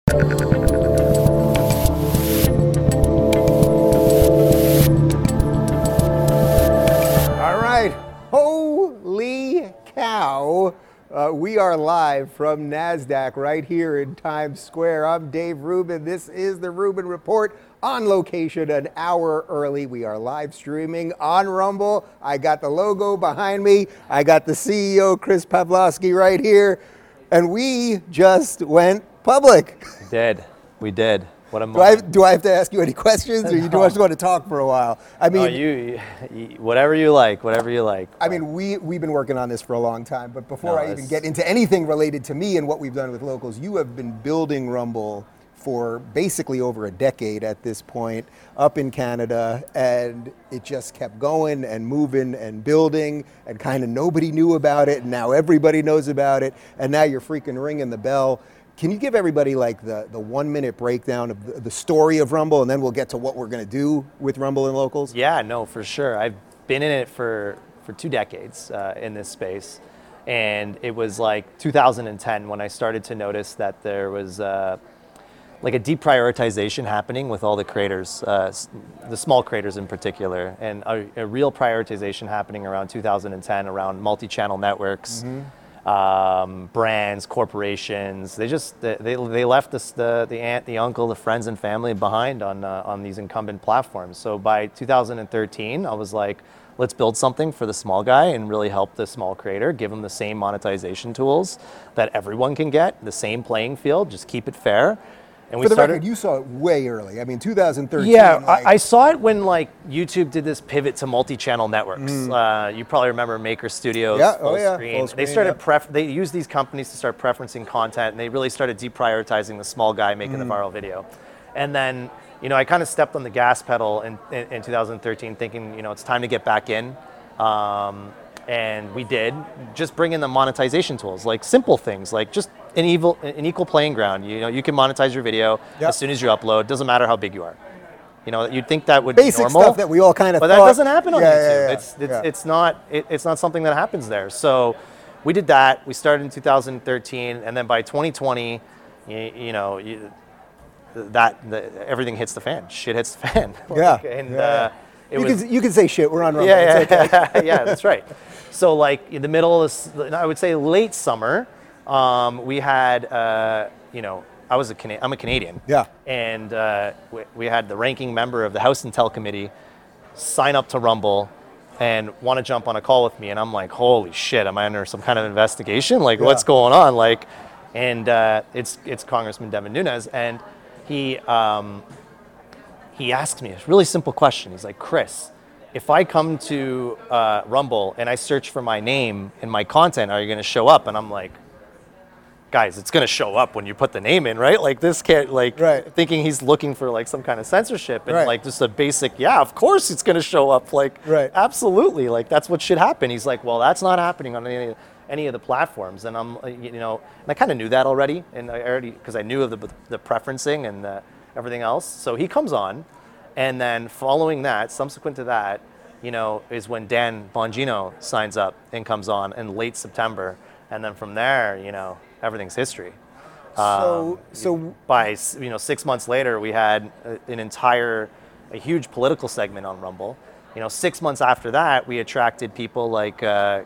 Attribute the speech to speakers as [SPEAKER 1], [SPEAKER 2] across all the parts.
[SPEAKER 1] All right, holy cow. We are live from NASDAQ right here in Times Square. I'm Dave Rubin. This is the Rubin Report on location an hour early. We are live streaming on Rumble. I got the logo behind me. I got the CEO, Chris Pavlovski, right here. And we just went public.
[SPEAKER 2] We did. What a moment.
[SPEAKER 1] Do I have to ask you any questions, or you just want to talk for a while? I mean,
[SPEAKER 2] you whatever you like.
[SPEAKER 1] I mean, we've been working on this for a long time, but before I even get into anything related to me and what we've done with locals, you have been building Rumble for basically over a decade at this point up in Canada, and it just kept going and moving and building, and kind of nobody knew about it, and now everybody knows about it, and now you're freaking ringing the bell. Can you give everybody like the 1 minute breakdown of the story of Rumble, and then we'll get to what we're going to do with Rumble and locals?
[SPEAKER 2] Yeah, no, for sure. I've been in it for 2 decades in this space, and it was like 2010 when I started to notice that there was like a deprioritization happening with all the creators, the small creators in particular, and a real prioritization happening around 2010 around multi-channel networks. Mm-hmm. Brands, corporations, they left us the aunt, the uncle, the friends and family behind on these incumbent platforms. So by 2013, I was like, let's build something for the small guy and really help the small creator, give them the same monetization tools that everyone can get, the same playing field, just keep it fair. And
[SPEAKER 1] for the record, you saw it way early. I mean, 2013.
[SPEAKER 2] Yeah, I saw it when like YouTube did this pivot to multi-channel networks. You probably remember Maker Studios, full screen. They started they used these companies to start preferencing content, and they really started deprioritizing the small guy making the viral video. And then, I kind of stepped on the gas pedal in 2013, thinking, it's time to get back in. And we did, just bring in the monetization tools, like simple things, like just an equal playing ground. You can monetize your video as soon as you upload. Doesn't matter how big you are. You'd think that would
[SPEAKER 1] basic
[SPEAKER 2] be normal.
[SPEAKER 1] Stuff that we all kind of
[SPEAKER 2] but
[SPEAKER 1] thought.
[SPEAKER 2] That doesn't happen on YouTube.
[SPEAKER 1] Yeah.
[SPEAKER 2] It's not something that happens there. So we did that. We started in 2013, and then by 2020, everything hits the fan. Shit hits the fan.
[SPEAKER 1] You can say shit. We're on Rumble.
[SPEAKER 2] Yeah, that's right. So like in the middle of, I would say late summer, we had, I'm a Canadian.
[SPEAKER 1] Yeah.
[SPEAKER 2] And we had the ranking member of the House Intel Committee sign up to Rumble and want to jump on a call with me. And I'm like, holy shit, am I under some kind of investigation? Like, what's going on? Like, and it's Congressman Devin Nunes, and he asked me a really simple question. He's like, Chris, if I come to Rumble and I search for my name and my content, are you going to show up? And I'm like, guys, it's going to show up when you put the name in, right? Like this can't, thinking he's looking for like some kind of censorship and like just a basic, of course it's going to show up. Like, absolutely. Like that's what should happen. He's like, well, that's not happening on any of the platforms. And I'm, and I kind of knew that already. And because I knew of the preferencing and everything else. So he comes on, and then following that, subsequent to that, is when Dan Bongino signs up and comes on in late September. And then from there, everything's history.
[SPEAKER 1] So
[SPEAKER 2] by 6 months later, we had a huge political segment on Rumble. 6 months after that, we attracted people like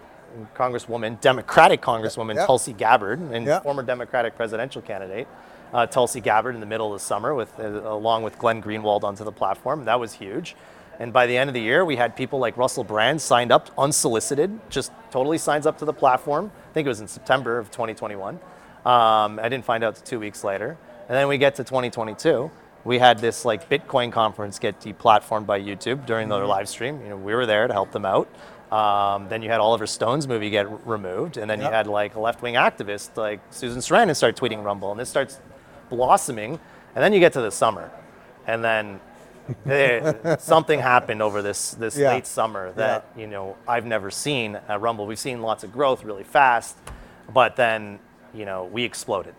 [SPEAKER 2] Democratic Congresswoman Tulsi Gabbard, and former Democratic presidential candidate. Tulsi Gabbard in the middle of the summer along with Glenn Greenwald onto the platform. That was huge. And by the end of the year, we had people like Russell Brand signed up unsolicited, just totally signs up to the platform. I think it was in September of 2021. I didn't find out 2 weeks later. And then we get to 2022. We had this like Bitcoin conference get deplatformed by YouTube during their live stream. We were there to help them out. Then you had Oliver Stone's movie get removed. And then you had like a left-wing activist like Susan Sarandon start tweeting Rumble. And this starts blossoming, and then you get to the summer, and then something happened over this late summer that I've never seen at Rumble. We've seen lots of growth really fast, but then we exploded.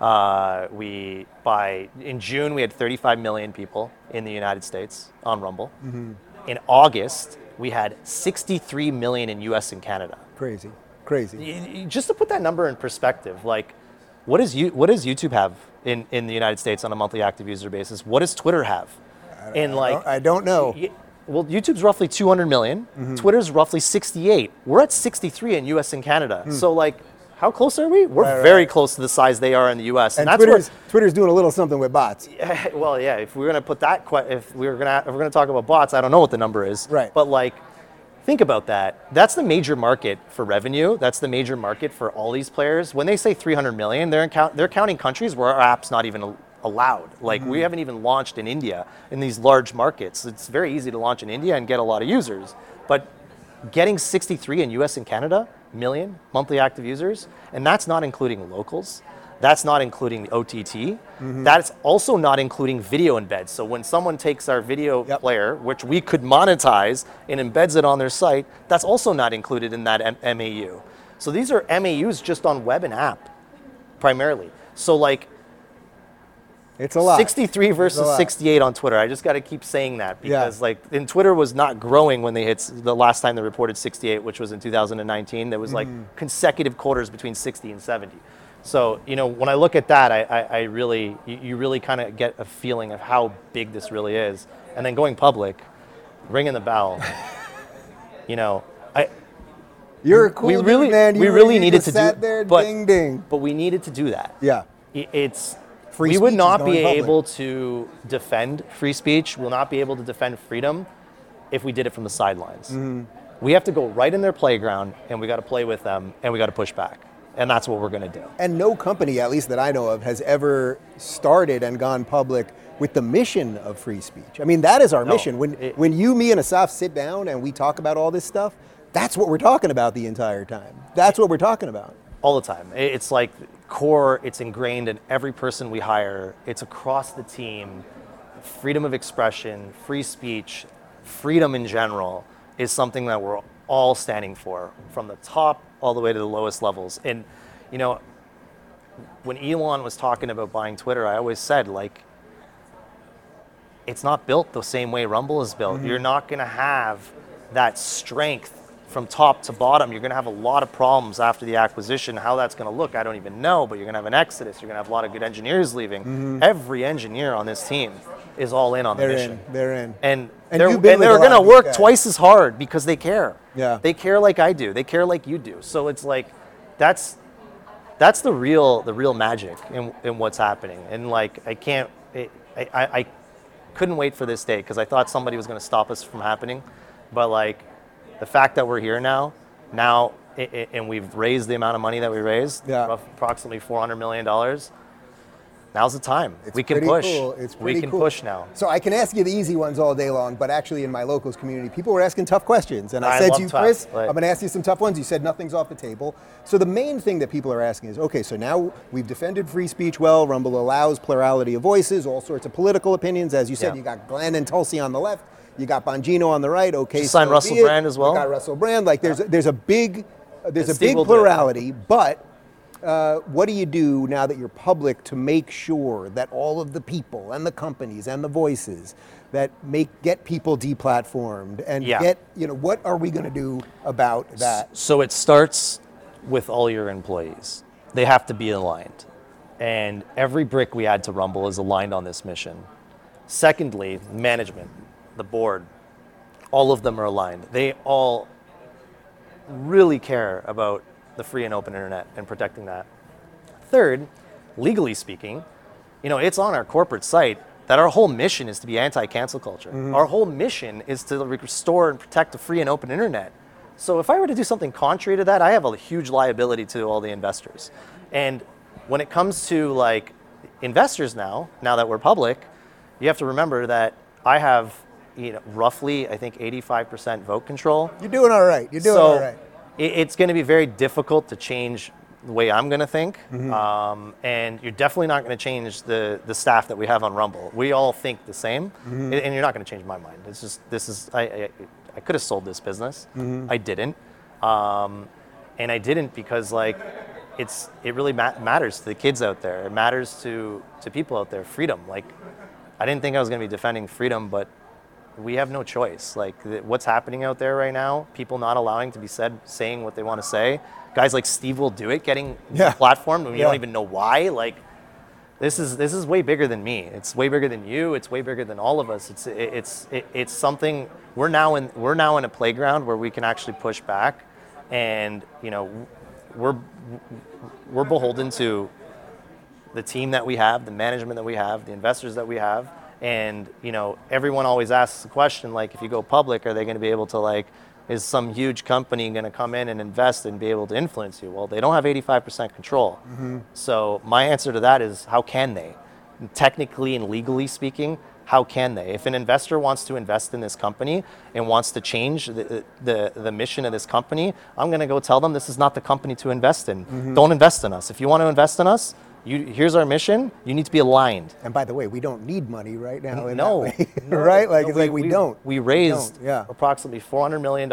[SPEAKER 2] In June we had 35 million people in the United States on Rumble. Mm-hmm. In August we had 63 million in US and Canada.
[SPEAKER 1] Crazy.
[SPEAKER 2] Just to put that number in perspective, like what does YouTube have in the United States on a monthly active user basis. What does Twitter have?
[SPEAKER 1] I don't know.
[SPEAKER 2] Well, YouTube's roughly 200 million. Twitter's roughly 68. We're at 63 in US and Canada. So like, how close are we? We're very close to the size they are in the US.
[SPEAKER 1] And that's Twitter's doing a little something with bots.
[SPEAKER 2] Well, yeah, if we're gonna put that, if we're gonna talk about bots, I don't know what the number is.
[SPEAKER 1] Right.
[SPEAKER 2] But like, think about that. That's the major market for revenue. That's the major market for all these players. When they say 300 million, they're counting countries where our app's not even allowed. Like we haven't even launched in India in these large markets. It's very easy to launch in India and get a lot of users. But getting 63 in US and Canada million monthly active users, and that's not including locals. That's not including the OTT. That's also not including video embeds. So when someone takes our video player, which we could monetize, and embeds it on their site, that's also not included in that MAU. So these are MAUs just on web and app, primarily. So like,
[SPEAKER 1] it's a lot.
[SPEAKER 2] 63 versus 68 on Twitter. I just got to keep saying that because and Twitter was not growing when they hit the last time they reported 68, which was in 2019. There was like consecutive quarters between 60 and 70. So, when I look at that, I really, you really kind of get a feeling of how big this really is. And then going public, ringing the bell,
[SPEAKER 1] You're a cool dude, man.
[SPEAKER 2] We really needed to do
[SPEAKER 1] there, ding, ding.
[SPEAKER 2] But we needed to do that.
[SPEAKER 1] Yeah.
[SPEAKER 2] We would not be able to defend free speech, we'll not be able to defend freedom if we did it from the sidelines. We have to go right in their playground, and we got to play with them, and we got to push back. And that's what we're going to do.
[SPEAKER 1] And no company, at least that I know of, has ever started and gone public with the mission of free speech. I mean, that is our mission. When you, me, and Asaf sit down and we talk about all this stuff, that's what we're talking about the entire time. That's what we're talking about.
[SPEAKER 2] All the time. It's like core, it's ingrained in every person we hire. It's across the team. Freedom of expression, free speech, freedom in general is something that we're all standing for, from the top all the way to the lowest levels. And, when Elon was talking about buying Twitter, I always said, like, it's not built the same way Rumble is built. You're not going to have that strength from top to bottom. You're going to have a lot of problems after the acquisition. How that's going to look, I don't even know, but you're going to have an exodus. You're going to have a lot of good engineers leaving. Every engineer on this team is all in on the mission.
[SPEAKER 1] They're in.
[SPEAKER 2] And they're going to work twice as hard because they care.
[SPEAKER 1] Yeah.
[SPEAKER 2] They care like I do. They care like you do. So it's like, that's the real magic in what's happening. And like, I couldn't wait for this day because I thought somebody was going to stop us from happening. But like, the fact that we're here now, and we've raised the amount of money that we raised, approximately $400 million, now's the time. We can push.
[SPEAKER 1] Cool. We can
[SPEAKER 2] push now.
[SPEAKER 1] So I can ask you the easy ones all day long, but actually in my locals community, people were asking tough questions. And I said to you, Chris, I'm going to ask you some tough ones. You said nothing's off the table. So the main thing that people are asking is, okay, so now we've defended free speech well. Rumble allows plurality of voices, all sorts of political opinions. As you said, you got Glenn and Tulsi on the left. You got Bongino on the right. Okay,
[SPEAKER 2] so sign Russell Brand as well.
[SPEAKER 1] You got Russell Brand. Like there's a big plurality. But what do you do now that you're public to make sure that all of the people and the companies and the voices that get people deplatformed and get what are we going to do about that?
[SPEAKER 2] So it starts with all your employees. They have to be aligned, and every brick we add to Rumble is aligned on this mission. Secondly, management. The board, all of them are aligned. They all really care about the free and open internet and protecting that. Third, legally speaking, it's on our corporate site that our whole mission is to be anti-cancel culture. Our whole mission is to restore and protect the free and open internet. So if I were to do something contrary to that, I have a huge liability to all the investors. And when it comes to like investors now that we're public, you have to remember that I have roughly, I think 85% vote control.
[SPEAKER 1] You're doing all right.
[SPEAKER 2] It's going to be very difficult to change the way I'm going to think, and you're definitely not going to change the staff that we have on Rumble. We all think the same, and you're not going to change my mind. It's just I could have sold this business. I didn't, and I didn't because like it really matters to the kids out there. It matters to people out there. Freedom. Like I didn't think I was going to be defending freedom, but we have no choice. Like what's happening out there right now, people not allowing to be saying what they want to say. Guys like Steve Will Do It getting platformed when you don't even know why. Like this is way bigger than me. It's way bigger than you. It's way bigger than all of us. It's something we're now in a playground where we can actually push back, and we're beholden to the team that we have, the management that we have, the investors that we have, and everyone always asks the question, like, if you go public, are they going to be able to, is some huge company going to come in and invest and be able to influence you? Well, they don't have 85% control. Mm-hmm. So my answer to that is, how can they? Technically and legally speaking, how can they? If an investor wants to invest in this company and wants to change the mission of this company, I'm going to go tell them this is not the company to invest in. Mm-hmm. Don't invest in us. If you want to invest in us, here's our mission. You need to be aligned.
[SPEAKER 1] And by the way, we don't need money right now.
[SPEAKER 2] No,
[SPEAKER 1] right? We don't.
[SPEAKER 2] We raised approximately $400 million,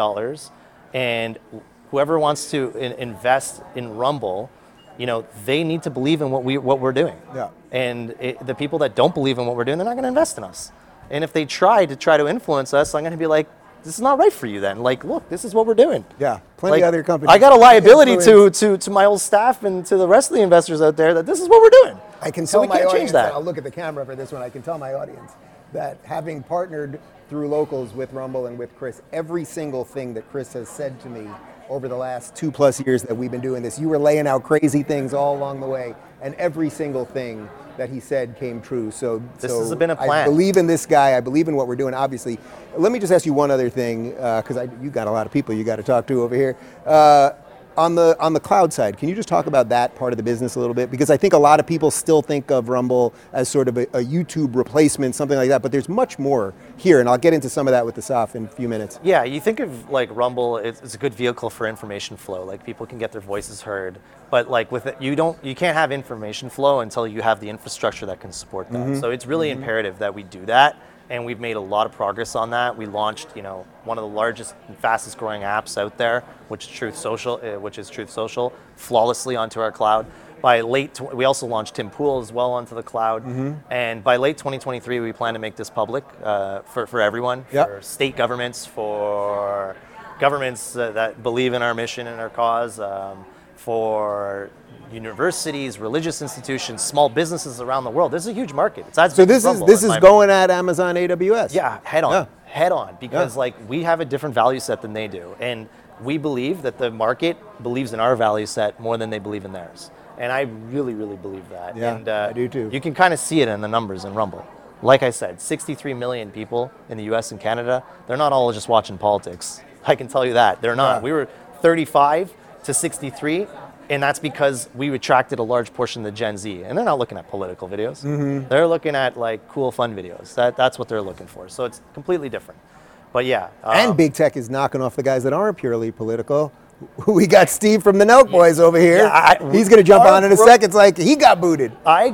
[SPEAKER 2] and whoever wants to invest in Rumble, they need to believe in what we're doing. Yeah. And the people that don't believe in what we're doing, they're not going to invest in us. And if they try to influence us, I'm going to be like, this is not right for you then. Look, this is what we're doing.
[SPEAKER 1] Yeah, plenty of other companies.
[SPEAKER 2] I got a liability to my old staff and to the rest of the investors out there that this is what we're doing.
[SPEAKER 1] I can tell my audience, I'll look at the camera for this one, I can tell my audience that having partnered through Locals with Rumble and with Chris, every single thing that Chris has said to me over the last 2+ years that we've been doing this, you were laying out crazy things all along the way, and every single thing that he said came true. So
[SPEAKER 2] this has been a plan.
[SPEAKER 1] I believe in this guy. I believe in what we're doing. Obviously, let me just ask you one other thing, because you got a lot of people you got to talk to over here. On the cloud side, can you just talk about that part of the business a little bit? Because I think a lot of people still think of Rumble as sort of a YouTube replacement, something like that, but there's much more here, and I'll get into some of that with the Saf in a few minutes.
[SPEAKER 2] Yeah, you think of Rumble, it's a good vehicle for information flow. People can get their voices heard, but with it, you can't have information flow until you have the infrastructure that can support that. Mm-hmm. So it's really imperative that we do that. And we've made a lot of progress on that. We launched, one of the largest and fastest growing apps out there, which is Truth Social, flawlessly onto our cloud. We also launched Tim Pool as well onto the cloud. Mm-hmm. And by late 2023, we plan to make this public for everyone, for state governments, for governments that believe in our mission and our cause, for universities, religious institutions, small businesses around the world. This is a huge market.
[SPEAKER 1] So this is going at Amazon AWS.
[SPEAKER 2] Yeah, head on, because we have a different value set than they do, and we believe that the market believes in our value set more than they believe in theirs, and I really, really believe that.
[SPEAKER 1] Yeah,
[SPEAKER 2] and,
[SPEAKER 1] I do too.
[SPEAKER 2] You can kind of see it in the numbers in Rumble. Like I said, 63 million people in the U.S. and Canada. They're not all just watching politics. I can tell you that they're not. Yeah. We were 35 to 63. And that's because we attracted a large portion of the Gen Z. And they're not looking at political videos. Mm-hmm. They're looking at cool, fun videos. That's what they're looking for. So it's completely different. But yeah.
[SPEAKER 1] And big tech is knocking off the guys that aren't purely political. We got Steve from the Nelk Boys over here. Yeah, he's going to jump on in a second. It's he got booted.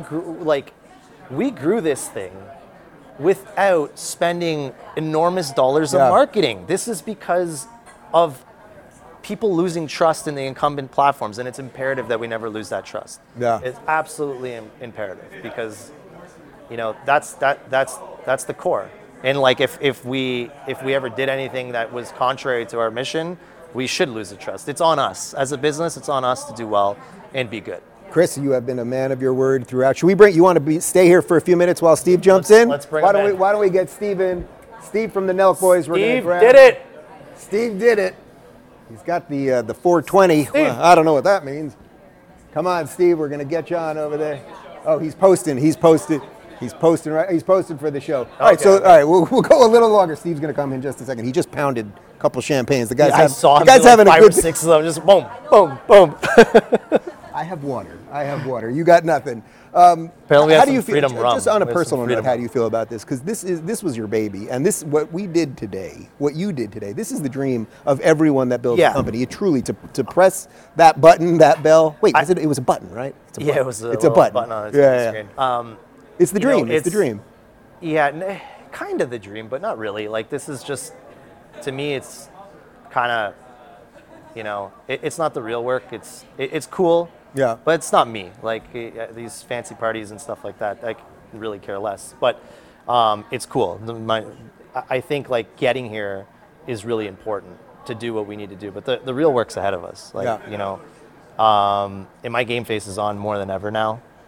[SPEAKER 2] We grew this thing without spending enormous dollars of marketing. This is because of people losing trust in the incumbent platforms, and it's imperative that we never lose that trust. Yeah, it's absolutely imperative, because that's the core. And if we ever did anything that was contrary to our mission, we should lose the trust. It's on us as a business. It's on us to do well and be good.
[SPEAKER 1] Chris, you have been a man of your word throughout. Should we bring? You want to stay here for a few minutes while Steve jumps in?
[SPEAKER 2] Let's bring him in.
[SPEAKER 1] Why don't we get Steve in? Steve from the Nelk Boys.
[SPEAKER 2] Steve did it.
[SPEAKER 1] Steve did it. He's got the 420. Well, I don't know what that means. Come on, Steve. We're going to get you on over there. Oh, he's posting. He's posted for the show. All right, we'll go a little longer. Steve's going to come in just a second. He just pounded a couple champagnes. The guy's having a
[SPEAKER 2] 5 or 6 of them. Just boom, boom, boom.
[SPEAKER 1] I have water. You got nothing.
[SPEAKER 2] Apparently, how do you
[SPEAKER 1] feel?
[SPEAKER 2] Rum.
[SPEAKER 1] Just on a personal note, how do you feel about this? Because this was your baby, and what you did today. This is the dream of everyone that builds a company. It truly to press that button, that bell. Wait, it was a button, right?
[SPEAKER 2] It's a button on the screen.
[SPEAKER 1] It's the dream. It's the dream.
[SPEAKER 2] Yeah, kind of the dream, but not really. This is just, to me, it's kind of, it's not the real work. It's cool.
[SPEAKER 1] Yeah.
[SPEAKER 2] But it's not me. These fancy parties and stuff like that, I really care less. But it's cool. I think getting here is really important to do what we need to do. But the real work's ahead of us. And my game face is on more than ever now.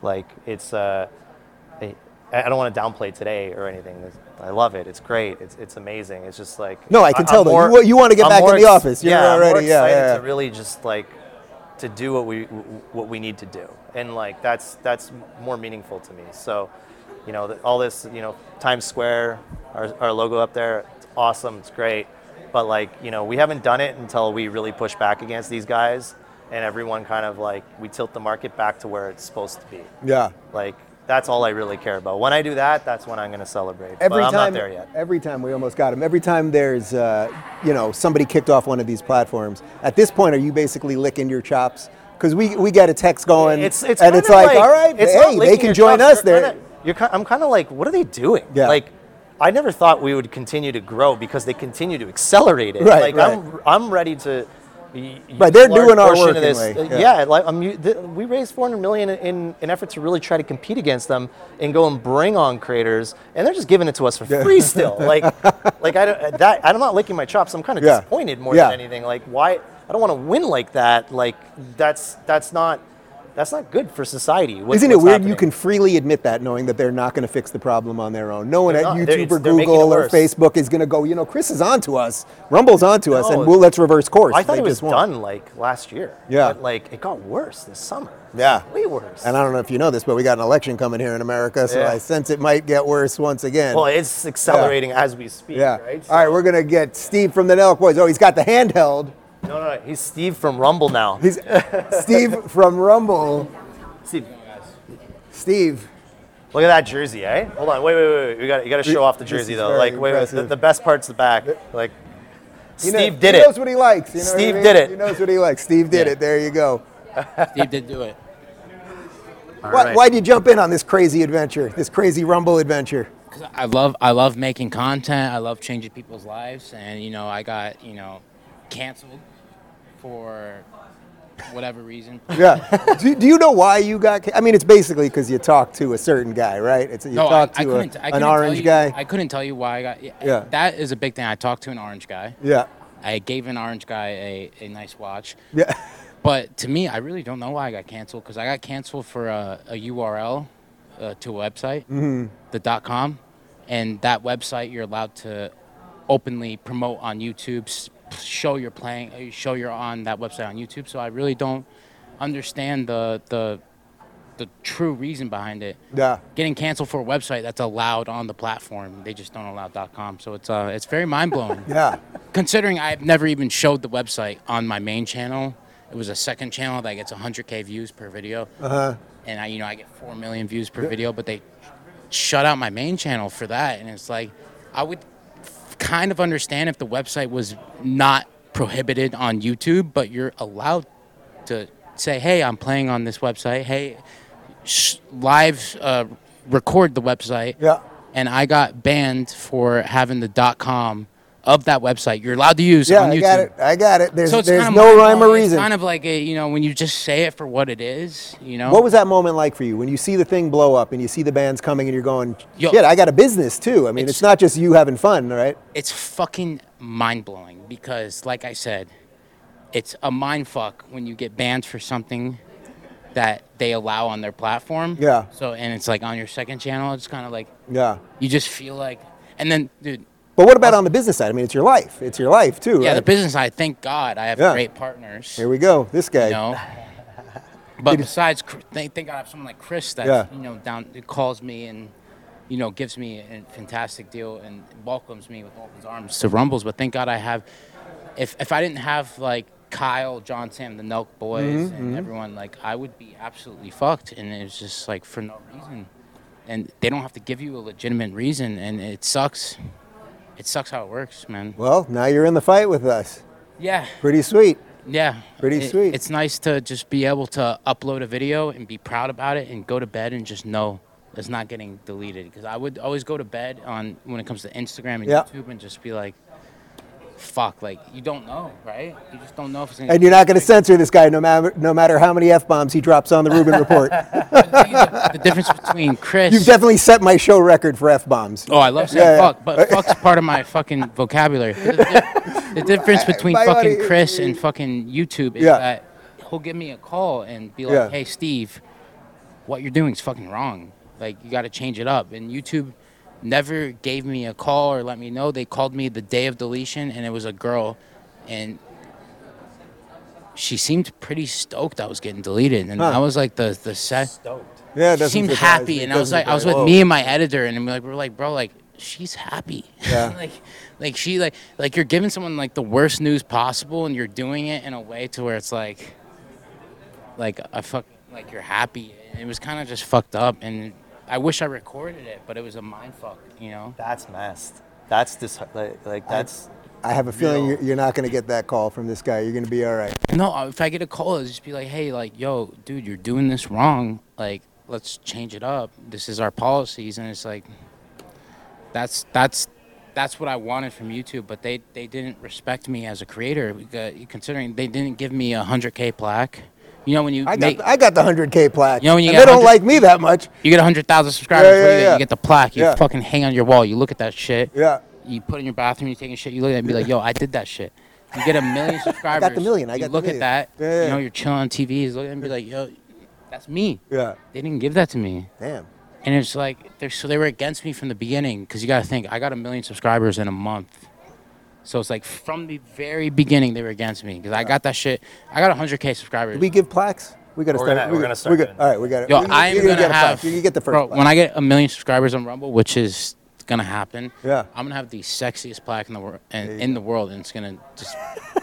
[SPEAKER 2] Like it's I don't want to downplay today or anything. I love it. It's great. It's amazing. It's just like
[SPEAKER 1] no, I can tell though. You want to get back in the office. You're already
[SPEAKER 2] I'm more excited to really just like to do what we need to do, and like that's more meaningful to me. So, you know, all this, you know, Times Square, our logo up there, it's awesome. It's great, but like, you know, we haven't done it until we really push back against these guys, and everyone kind of like we tilt the market back to where it's supposed to be.
[SPEAKER 1] Yeah.
[SPEAKER 2] Like. That's all I really care about. When I do that, that's when I'm going to celebrate. But I'm not there yet.
[SPEAKER 1] Every time, we almost got him. Every time there's, you know, somebody kicked off one of these platforms, at this point, are you basically licking your chops? Because we get a text going, and it's like, all right, hey, they can join us there.
[SPEAKER 2] I'm kind of like, what are they doing?
[SPEAKER 1] Yeah.
[SPEAKER 2] Like, I never thought we would continue to grow because they continue to accelerate it.
[SPEAKER 1] Right,
[SPEAKER 2] like, I'm ready to...
[SPEAKER 1] Right, they're doing our work
[SPEAKER 2] anyway. Yeah, like we raised $400 million in an effort to really try to compete against them and go and bring on creators, and they're just giving it to us for free still. Like I'm not licking my chops. I'm kind of disappointed more than anything. Like, why? I don't want to win like that. Like that's not good for society.
[SPEAKER 1] Isn't it weird you can freely admit that, knowing that they're not going to fix the problem on their own? No one at YouTube or Google or Facebook is going to go, you know, Chris is on to us, Rumble's on to us, and let's reverse course.
[SPEAKER 2] I thought it was done like last year.
[SPEAKER 1] Yeah.
[SPEAKER 2] But like it got worse this summer.
[SPEAKER 1] Yeah.
[SPEAKER 2] Way worse.
[SPEAKER 1] And I don't know if you know this, but we got an election coming here in America, so I sense it might get worse once again.
[SPEAKER 2] Well, it's accelerating as we speak, right? So,
[SPEAKER 1] all right, we're going to get Steve from the Nelk Boys. Oh, he's got the handheld.
[SPEAKER 2] No, he's Steve from Rumble now.
[SPEAKER 1] He's Steve from Rumble. Steve.
[SPEAKER 2] Look at that jersey, eh? Hold on, wait. You got to show off the jersey though. Like, wait, the best part's the back. Like, Steve did it.
[SPEAKER 1] He knows what he likes. You know
[SPEAKER 2] Steve
[SPEAKER 1] what I mean?
[SPEAKER 2] did it.
[SPEAKER 1] He knows what he likes. Steve did it. There you go.
[SPEAKER 3] Steve did do it.
[SPEAKER 1] Why'd you jump in on this crazy adventure, this crazy Rumble adventure?
[SPEAKER 3] Because I love making content. I love changing people's lives, and you know, I got canceled for whatever reason.
[SPEAKER 1] Yeah. Do you know why you got? I mean, it's basically because you talked to a certain guy, right? Talked to an orange guy.
[SPEAKER 3] I couldn't tell you why I got. Yeah. That is a big thing. I talked to an orange guy.
[SPEAKER 1] Yeah.
[SPEAKER 3] I gave an orange guy a nice watch.
[SPEAKER 1] Yeah.
[SPEAKER 3] But to me, I really don't know why I got canceled, because I got canceled for a URL to a website, the .com, and that website you're allowed to openly promote on YouTube. Show you're on that website on YouTube. So I really don't understand the true reason behind it.
[SPEAKER 1] Yeah.
[SPEAKER 3] Getting canceled for a website that's allowed on the platform, they just don't allow .com. So it's very mind blowing.
[SPEAKER 1] Yeah.
[SPEAKER 3] Considering I've never even showed the website on my main channel. It was a second channel that gets 100K views per video. And I get 4 million views per video, but they shut out my main channel for that. And it's like, I would kind of understand if the website was not prohibited on YouTube, but you're allowed to say, hey, I'm playing on this website. Hey, live record the website.
[SPEAKER 1] Yeah.
[SPEAKER 3] And I got banned for having the .com of that website you're allowed to use on YouTube.
[SPEAKER 1] I got it. There's
[SPEAKER 3] kind of
[SPEAKER 1] no rhyme or reason.
[SPEAKER 3] It's kind of like when you just say it for what it is,
[SPEAKER 1] What was that moment like for you when you see the thing blow up and you see the bands coming and you're going, shit, I got a business too. I mean, it's not just you having fun, right?
[SPEAKER 3] It's fucking mind-blowing because, like I said, it's a mind fuck when you get banned for something that they allow on their platform.
[SPEAKER 1] Yeah.
[SPEAKER 3] So, and it's like on your second channel, it's kind of like, you just feel like, and then, dude.
[SPEAKER 1] But what about on the business side? I mean, it's your life. It's your life too, right?
[SPEAKER 3] Yeah, the business side, thank God, I have great partners.
[SPEAKER 1] Here we go, this guy.
[SPEAKER 3] But besides, thank God I have someone like Chris that, calls me and, gives me a fantastic deal and welcomes me with open arms to Rumbles. But thank God I have, if I didn't have like Kyle, John, Sam, the Nelk Boys, and everyone, like I would be absolutely fucked. And it was just like for no reason. And they don't have to give you a legitimate reason, and it sucks. It sucks how it works, man.
[SPEAKER 1] Well, now you're in the fight with us.
[SPEAKER 3] Yeah.
[SPEAKER 1] Pretty sweet.
[SPEAKER 3] Yeah.
[SPEAKER 1] Pretty sweet.
[SPEAKER 3] It's nice to just be able to upload a video and be proud about it and go to bed and just know it's not getting deleted. Because I would always go to bed when it comes to Instagram and YouTube and just be like, fuck, like you don't know, right? You just don't know if it's gonna.
[SPEAKER 1] And you're not going to censor this guy no matter how many F-bombs he drops on the Rubin Report.
[SPEAKER 3] The difference between Chris.
[SPEAKER 1] You've definitely set my show record for F-bombs.
[SPEAKER 3] Oh, I love saying fuck, but fuck's part of my fucking vocabulary. The difference between fucking Chris and fucking YouTube is that he'll give me a call and be like, hey, Steve, what you're doing is fucking wrong. Like, you got to change it up. And YouTube never gave me a call or let me know. They called me the day of deletion, and it was a girl, and she seemed pretty stoked I was getting deleted. And I was like, the set.
[SPEAKER 2] Stoked.
[SPEAKER 1] Yeah,
[SPEAKER 3] She seemed happy, and I was with me and my editor, and we're like, bro, like, she's happy.
[SPEAKER 1] Yeah.
[SPEAKER 3] like she like you're giving someone like the worst news possible, and you're doing it in a way to where it's like you're happy. And it was kind of just fucked up, and I wish I recorded it, but it was a mind fuck, you know.
[SPEAKER 2] That's messed. That's this like that's.
[SPEAKER 1] I have a feeling you're not going to get that call from this guy. You're going to be all right.
[SPEAKER 3] No, if I get a call, it'll just be like, hey, like, yo, dude, you're doing this wrong. Like, let's change it up. This is our policies, and it's like, that's what I wanted from YouTube, but they didn't respect me as a creator, considering they didn't give me a 100K plaque. You know, when you
[SPEAKER 1] I got the 100K plaque.
[SPEAKER 3] You know, when you
[SPEAKER 1] and
[SPEAKER 3] get
[SPEAKER 1] they don't like me that much.
[SPEAKER 3] You get 100,000 subscribers.
[SPEAKER 1] Yeah.
[SPEAKER 3] You get the plaque. You
[SPEAKER 1] Yeah.
[SPEAKER 3] fucking hang on your wall. You look at that shit.
[SPEAKER 1] Yeah.
[SPEAKER 3] You put it in your bathroom. You taking shit. You look at it and be like, yo, I did that shit. You get 1 million subscribers.
[SPEAKER 1] I got the million.
[SPEAKER 3] You look at that.
[SPEAKER 1] Yeah.
[SPEAKER 3] You know, you're chilling on TV. You look at it and be like, yo, that's me.
[SPEAKER 1] Yeah.
[SPEAKER 3] They didn't give that to me.
[SPEAKER 1] Damn.
[SPEAKER 3] And it's like, they were against me from the beginning, because you got to think, I got 1 million subscribers in a month. So it's like, from the very beginning, they were against me, because I got that shit. I got 100K subscribers.
[SPEAKER 1] Do we give plaques? We got to start.
[SPEAKER 2] We're gonna start.
[SPEAKER 1] All right, we got it.
[SPEAKER 3] Yo, I am going to have,
[SPEAKER 1] you get the first
[SPEAKER 3] bro,
[SPEAKER 1] plaque.
[SPEAKER 3] when I get 1 million subscribers on Rumble, which is going to happen,
[SPEAKER 1] Yeah.
[SPEAKER 3] I'm going to have the sexiest plaque in the world, and it's going to just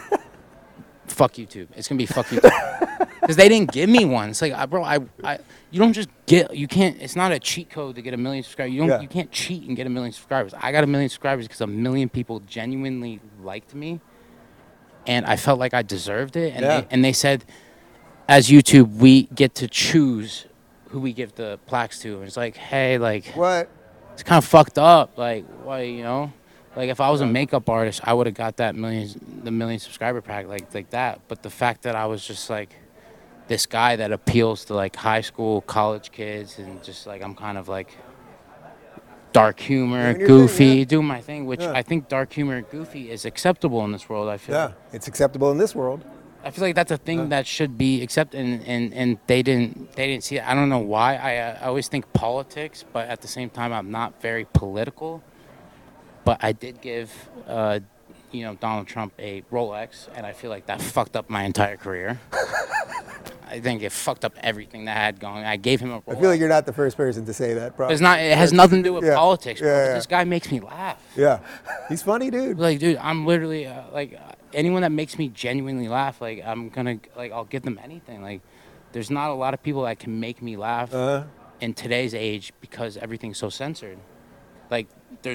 [SPEAKER 3] fuck YouTube. It's going to be fuck YouTube. Because they didn't give me one. It's like, bro, you don't just get, you can't, it's not a cheat code to get 1 million subscribers. You can't cheat and get 1 million subscribers. I got 1 million subscribers because 1 million people genuinely liked me, and I felt like I deserved it. And they said, as YouTube, we get to choose who we give the plaques to. And it's like, hey, like,
[SPEAKER 1] What?
[SPEAKER 3] it's kind of fucked up. Like, why, you know? Like, if I was a makeup artist, I would have got the 1 million subscriber pack like that. But the fact that I was just like this guy that appeals to like high school, college kids, and just like, I'm kind of like dark humor, goofy, doing my thing, which I think dark humor and goofy is acceptable in this world. I feel.
[SPEAKER 1] Yeah, it's acceptable in this world.
[SPEAKER 3] I feel like that's a thing that should be accepted, and they didn't see it. I don't know why. I always think politics, but at the same time, I'm not very political. But I did give, Donald Trump a Rolex, and I feel like that fucked up my entire career. I think it fucked up everything that I had going. I gave him a Rolex.
[SPEAKER 1] I feel like you're not the first person to say that, bro.
[SPEAKER 3] It has nothing to do with politics, bro.
[SPEAKER 1] Yeah.
[SPEAKER 3] This guy makes me laugh.
[SPEAKER 1] Yeah, he's funny, dude.
[SPEAKER 3] Like, dude, I'm literally anyone that makes me genuinely laugh, like, I'll give them anything. Like, there's not a lot of people that can make me laugh in today's age, because everything's so censored. Like, there's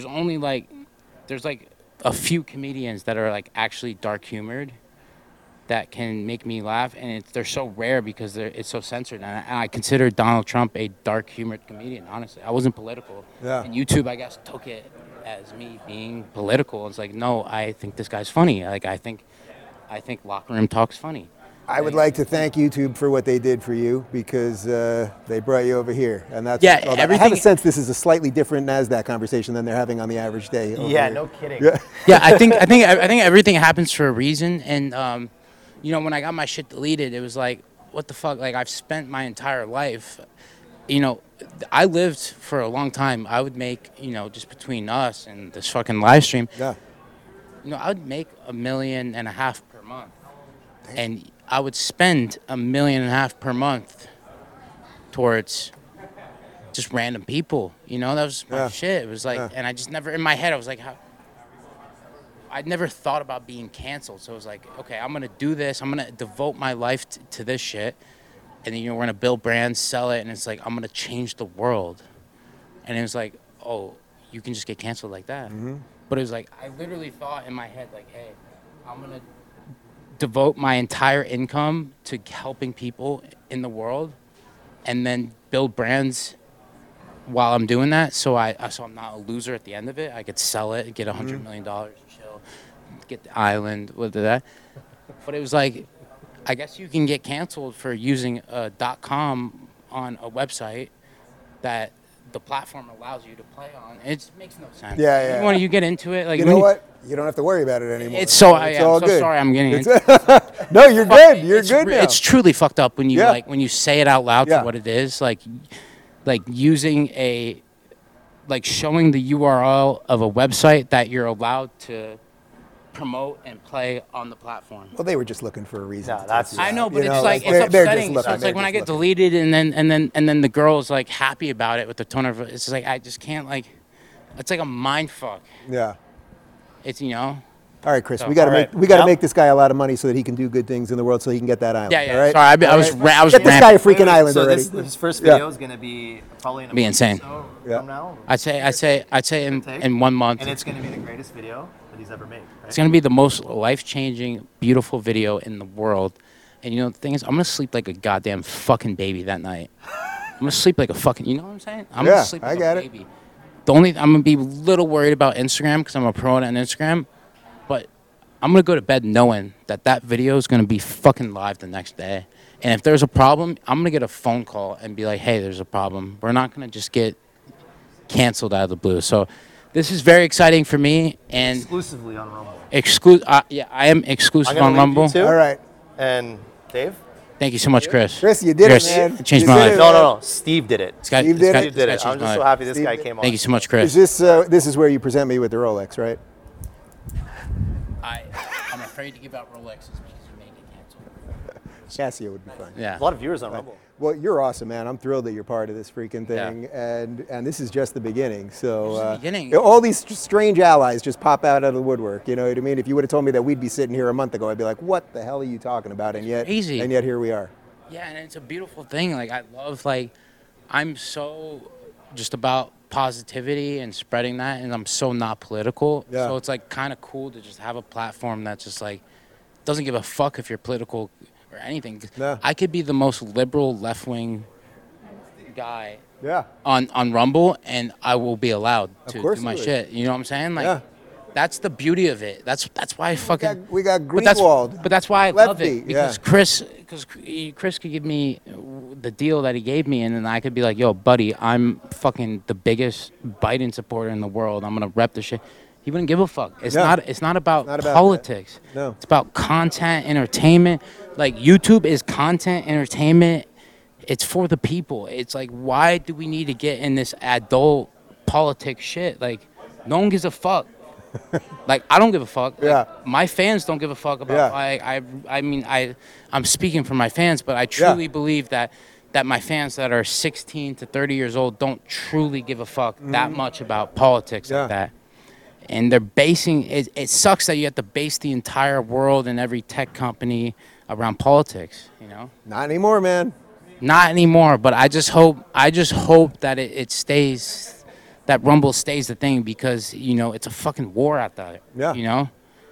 [SPEAKER 3] a few comedians that are like actually dark humored that can make me laugh, and they're so rare because it's so censored. And I consider Donald Trump a dark humored comedian. Honestly, I wasn't political.
[SPEAKER 1] Yeah.
[SPEAKER 3] And YouTube, I guess, took it as me being political. It's like, no, I think this guy's funny. Like, I think Locker Room Talk's funny.
[SPEAKER 1] I would like to thank YouTube for what they did for you, because they brought you over here, and that's
[SPEAKER 3] everything.
[SPEAKER 1] I have a sense this is a slightly different NASDAQ conversation than they're having on the average day.
[SPEAKER 2] Yeah, no kidding.
[SPEAKER 3] Yeah, I think everything happens for a reason, and when I got my shit deleted, it was like, what the fuck? Like, I've spent my entire life, I lived for a long time. I would make, just between us and this fucking live stream, I would make $1.5 million per month. Damn. And I would spend $1.5 million per month towards just random people. That was my shit. It was like, and I just never, in my head, I was like, I'd never thought about being canceled. So it was like, okay, I'm going to do this. I'm going to devote my life to this shit. And then, we're going to build brands, sell it. And it's like, I'm going to change the world. And it was like, oh, you can just get canceled like that. Mm-hmm. But it was like, I literally thought in my head, like, hey, I'm going to devote my entire income to helping people in the world, and then build brands while I'm doing that. So I'm not a loser at the end of it. I could sell it, get $100 million, chill, get the island, with that. But it was like, I guess you can get canceled for using a .com on a website that the platform allows you to play on. It makes no sense.
[SPEAKER 1] Yeah.
[SPEAKER 3] When you get into it, like,
[SPEAKER 1] you know what? You don't have to worry about it anymore.
[SPEAKER 3] It's so
[SPEAKER 1] all
[SPEAKER 3] good.
[SPEAKER 1] Sorry,
[SPEAKER 3] I'm getting into it.
[SPEAKER 1] No, you're good. You're good now.
[SPEAKER 3] It's truly fucked up when you when you say it out loud for what it is. Like using showing the URL of a website that you're allowed to promote and play on the platform.
[SPEAKER 1] Well, they were just looking for a reason.
[SPEAKER 2] No, that's
[SPEAKER 3] I know, but it's upsetting. So it's like when I get deleted and then the girl's like happy about it with the tone of it. It's like I just can't it's like a mind fuck.
[SPEAKER 1] Yeah.
[SPEAKER 3] It's
[SPEAKER 1] All right, Chris. We got to make this guy a lot of money so that he can do good things in the world, so he can get that island.
[SPEAKER 3] Yeah.
[SPEAKER 1] All right?
[SPEAKER 3] Sorry, I was
[SPEAKER 1] get this guy a freaking island already.
[SPEAKER 2] So this first video is going to be probably in a month
[SPEAKER 3] insane.
[SPEAKER 2] or so from now.
[SPEAKER 3] I'd say in 1 month.
[SPEAKER 2] And it's going to be the greatest video that he's ever made. Right?
[SPEAKER 3] It's going to be the most life-changing, beautiful video in the world. And the thing is, I'm going to sleep like a goddamn fucking baby that night. I'm going to sleep like a fucking, you know what I'm saying? I'm going to sleep like a baby. I'm going to be a little worried about Instagram because I'm a pro on Instagram. But I'm going to go to bed knowing that video is going to be fucking live the next day. And if there's a problem, I'm going to get a phone call and be like, hey, there's a problem. We're not going to just get canceled out of the blue. So this is very exciting for me. And
[SPEAKER 2] exclusively on Rumble.
[SPEAKER 3] I am exclusive on Rumble.
[SPEAKER 1] All right.
[SPEAKER 2] And Dave?
[SPEAKER 3] Thank you so much, Chris.
[SPEAKER 1] Chris, you did it, man.
[SPEAKER 3] It changed my life.
[SPEAKER 2] No. Steve did it.
[SPEAKER 1] Steve did
[SPEAKER 2] it. I'm just so happy this guy came on.
[SPEAKER 3] Thank you so much, Chris.
[SPEAKER 1] This is where you present me with the Rolex, right?
[SPEAKER 3] I'm afraid to give out Rolexes because you may get canceled.
[SPEAKER 1] Casio would be fun.
[SPEAKER 3] Yeah.
[SPEAKER 2] There's a lot of viewers on Rumble.
[SPEAKER 1] Well, you're awesome, man. I'm thrilled that you're part of this freaking thing, and this is just the beginning. So all these strange allies just pop out of the woodwork. You know what I mean? If you would have told me that we'd be sitting here a month ago, I'd be like, "What the hell are you talking about?" And yet, here we are.
[SPEAKER 3] Yeah, and it's a beautiful thing. I love I'm so just about positivity and spreading that, and I'm so not political.
[SPEAKER 1] Yeah.
[SPEAKER 3] So it's kind of cool to just have a platform that's just doesn't give a fuck if you're political or anything.
[SPEAKER 1] No.
[SPEAKER 3] I could be the most liberal left-wing guy
[SPEAKER 1] on
[SPEAKER 3] Rumble, and I will be allowed to
[SPEAKER 1] do
[SPEAKER 3] my shit. You know what I'm saying? That's the beauty of it. That's why I fucking
[SPEAKER 1] we got Greenwald.
[SPEAKER 3] But that's why I love it because Chris could give me the deal that he gave me, and then I could be like, "Yo, buddy, I'm fucking the biggest Biden supporter in the world. I'm gonna rep the shit." He wouldn't give a fuck. It's not about politics.
[SPEAKER 1] No.
[SPEAKER 3] It's about content, entertainment. YouTube is content, entertainment. It's for the people. It's why do we need to get in this adult politics shit? No one gives a fuck. I don't give a fuck. My fans don't give a fuck about. I'm speaking for my fans, but I truly believe that my fans that are 16 to 30 years old don't truly give a fuck that much about politics like that. And they're basing it. It sucks that you have to base the entire world and every tech company around politics.
[SPEAKER 1] Not anymore, man.
[SPEAKER 3] Not anymore. But I just hope that it stays. That Rumble stays the thing because it's a fucking war out there.
[SPEAKER 1] Yeah.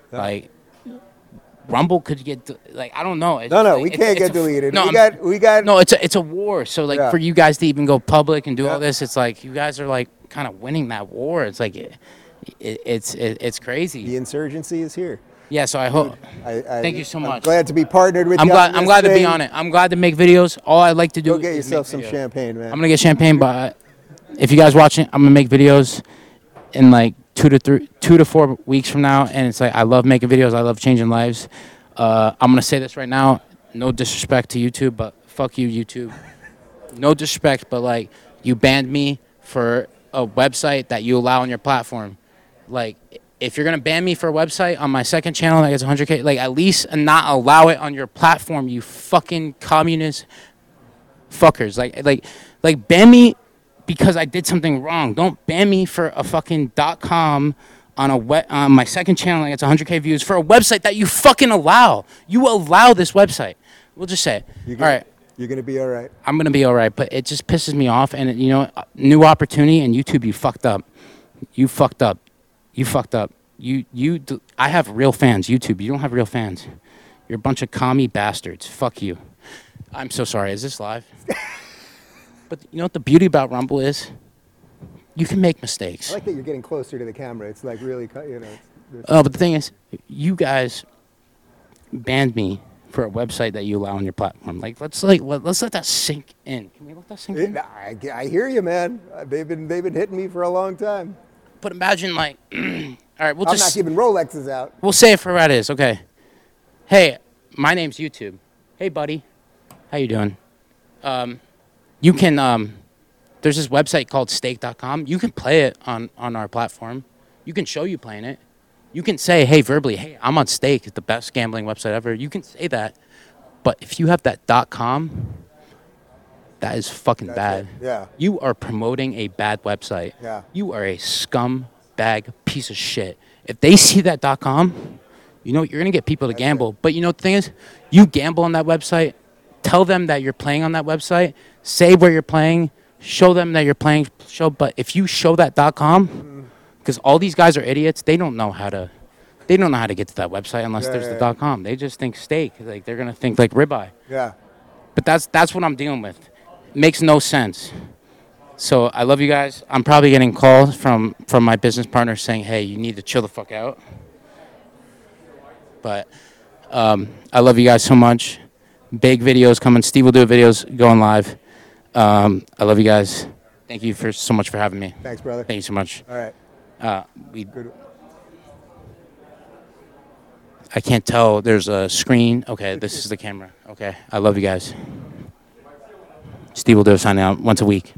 [SPEAKER 3] Rumble could get I don't know.
[SPEAKER 1] We can't get deleted.
[SPEAKER 3] No,
[SPEAKER 1] we got.
[SPEAKER 3] No, it's a war. So for you guys to even go public and do all this, it's you guys are kind of winning that war. It's it's crazy.
[SPEAKER 1] The insurgency is here.
[SPEAKER 3] Yeah, so I hope. Thank you so much.
[SPEAKER 1] I'm glad to be partnered with
[SPEAKER 3] you.
[SPEAKER 1] I'm
[SPEAKER 3] glad to be on it. I'm glad to make videos. All I like to do
[SPEAKER 1] is get yourself some champagne, man.
[SPEAKER 3] I'm gonna get champagne, but if you guys watching, I'm gonna make videos in 2 to 4 weeks from now, and it's I love making videos. I love changing lives. I'm gonna say this right now. No disrespect to YouTube, but fuck you, YouTube. No disrespect, but you banned me for a website that you allow on your platform. If you're gonna ban me for a website on my second channel that gets 100K, at least not allow it on your platform, you fucking communist fuckers. Ban me because I did something wrong. Don't ban me for a fucking .com on my second channel that gets 100K views for a website that you fucking allow. You allow this website. We'll just say it. All right.
[SPEAKER 1] You're gonna be all right.
[SPEAKER 3] I'm gonna be all right, but it just pisses me off. And new opportunity, and YouTube, you fucked up. You fucked up. You fucked up. I have real fans. YouTube, you don't have real fans. You're a bunch of commie bastards. Fuck you. I'm so sorry. Is this live? But you know what the beauty about Rumble is? You can make mistakes.
[SPEAKER 1] I like that you're getting closer to the camera. It's really,
[SPEAKER 3] but the thing is, you guys banned me for a website that you allow on your platform. Let's let that sink in. Can we let that sink in?
[SPEAKER 1] I hear you, man. They've been hitting me for a long time.
[SPEAKER 3] But imagine all right,
[SPEAKER 1] I'm not giving Rolexes out.
[SPEAKER 3] We'll say it for what it is, okay? Hey, my name's YouTube. Hey, buddy. How you doing? You can, there's this website called stake.com. You can play it on our platform. You can show you playing it. You can say, hey, verbally, hey, I'm on Stake. It's the best gambling website ever. You can say that. But if you have that .com, that is fucking bad.
[SPEAKER 1] Yeah.
[SPEAKER 3] You are promoting a bad website.
[SPEAKER 1] Yeah.
[SPEAKER 3] You are a scumbag piece of shit. If they see that .com, you know, you're going to get people to gamble. But you know what the thing is? You gamble on that website. Tell them that you're playing on that website. Say where you're playing. Show them that you're playing. But if you show that .com, because all these guys are idiots, they don't know how to get to that website unless there's the .com. They just think Stake. Like they're gonna think like ribeye.
[SPEAKER 1] Yeah.
[SPEAKER 3] But that's what I'm dealing with. It makes no sense. So I love you guys. I'm probably getting calls from my business partner saying, hey, you need to chill the fuck out. But I love you guys so much. Big videos coming. Steve will do videos going live. I love you guys. Thank you so much for having me.
[SPEAKER 1] Thanks, brother.
[SPEAKER 3] Thank you so much.
[SPEAKER 1] All right.
[SPEAKER 3] I can't tell. There's a screen. Okay, this is the camera. Okay, I love you guys. Steve will do a sign out once a week.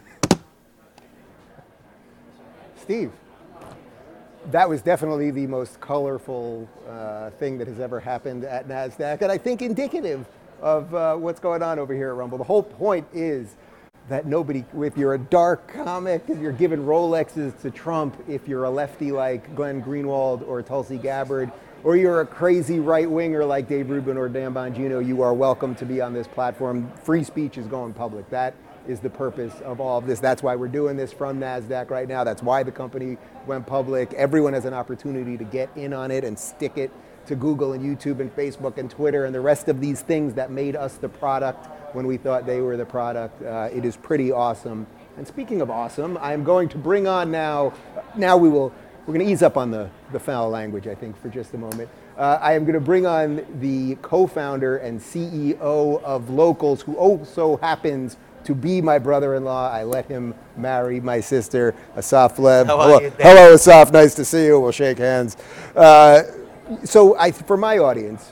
[SPEAKER 1] Steve, that was definitely the most colorful thing that has ever happened at NASDAQ, and I think indicative of what's going on over here at Rumble. The whole point is that nobody, if you're a dark comic, if you're giving Rolexes to Trump, if you're a lefty like Glenn Greenwald or Tulsi Gabbard, or you're a crazy right-winger like Dave Rubin or Dan Bongino, you are welcome to be on this platform. Free speech is going public. That is the purpose of all of this. That's why we're doing this from NASDAQ right now. That's why the company went public. Everyone has an opportunity to get in on it and stick it to Google and YouTube and Facebook and Twitter and the rest of these things that made us the product when we thought they were the product. It is pretty awesome. And speaking of awesome, I'm going to bring on now we're going to ease up on the foul language, I think, for just a moment. I am going to bring on the co-founder and CEO of Locals, who also happens to be my brother-in-law. I let him marry my sister, Asaf Lev. Hello, Asaf. Nice to see you. We'll shake hands. For my audience,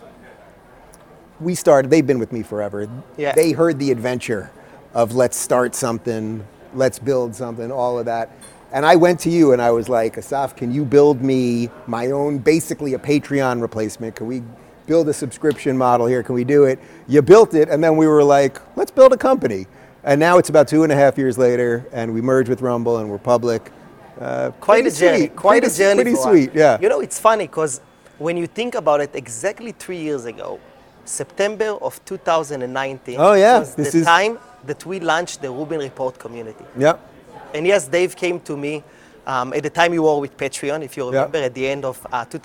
[SPEAKER 1] they've been with me forever.
[SPEAKER 4] Yeah.
[SPEAKER 1] They heard the adventure of let's start something, let's build something, all of that. And I went to you and I was like, Asaf, can you build me my own, basically a Patreon replacement? Can we build a subscription model here? Can we do it? You built it, and then we were like, let's build a company. And now it's about 2.5 years later, and we merged with Rumble and we're public.
[SPEAKER 4] Quite a journey.
[SPEAKER 1] Pretty sweet, yeah.
[SPEAKER 4] You know, it's funny because when you think about it, exactly 3 years ago, September of 2019 was the time that we launched the Rubin Report community.
[SPEAKER 1] Yep.
[SPEAKER 4] And yes, Dave came to me at the time you were with Patreon, if you remember, at the end of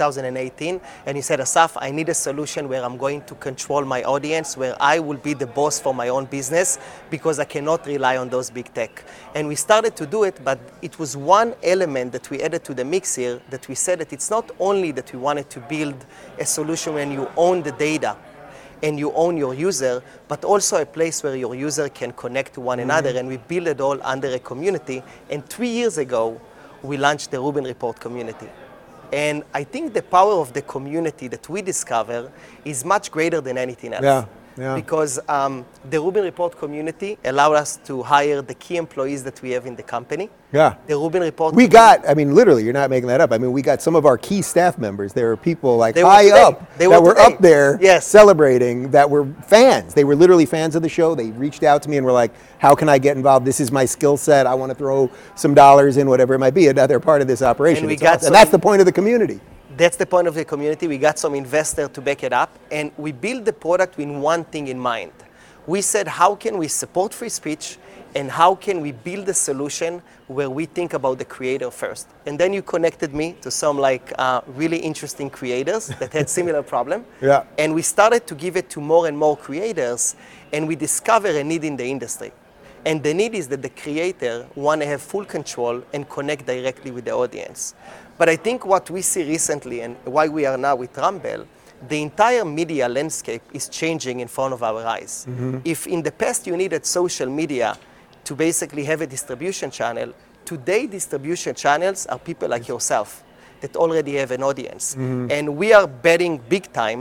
[SPEAKER 4] 2018, and he said, Asaf, I need a solution where I'm going to control my audience, where I will be the boss for my own business, because I cannot rely on those big tech. And we started to do it, but it was one element that we added to the mix here, that we said that it's not only that we wanted to build a solution when you own the data, and you own your user, but also a place where your user can connect to one another, and we build it all under a community. And 3 years ago, we launched the Rubin Report community. And I think the power of the community that we discover is much greater than anything else.
[SPEAKER 1] Yeah.
[SPEAKER 4] Because the Rubin Report community allowed us to hire the key employees that we have in the company.
[SPEAKER 1] Yeah.
[SPEAKER 4] The Rubin Report.
[SPEAKER 1] Literally, you're not making that up. I mean, we got some of our key staff members. There were people like that were up there celebrating, that were fans. They were literally fans of the show. They reached out to me and were like, how can I get involved? This is my skill set. I want to throw some dollars in, whatever it might be. Another part of this operation. And that's the point of the community.
[SPEAKER 4] That's the point of the community. We got some investors to back it up, and we built the product with one thing in mind. We said, how can we support free speech, and how can we build a solution where we think about the creator first? And then you connected me to some really interesting creators that had similar problem.
[SPEAKER 1] Yeah.
[SPEAKER 4] And we started to give it to more and more creators, and we discovered a need in the industry. And the need is that the creator want to have full control and connect directly with the audience. But I think what we see recently, and why we are now with Rumble, the entire media landscape is changing in front of our eyes. Mm-hmm. If in the past you needed social media to basically have a distribution channel, today distribution channels are people like yourself that already have an audience. Mm-hmm. And we are betting big time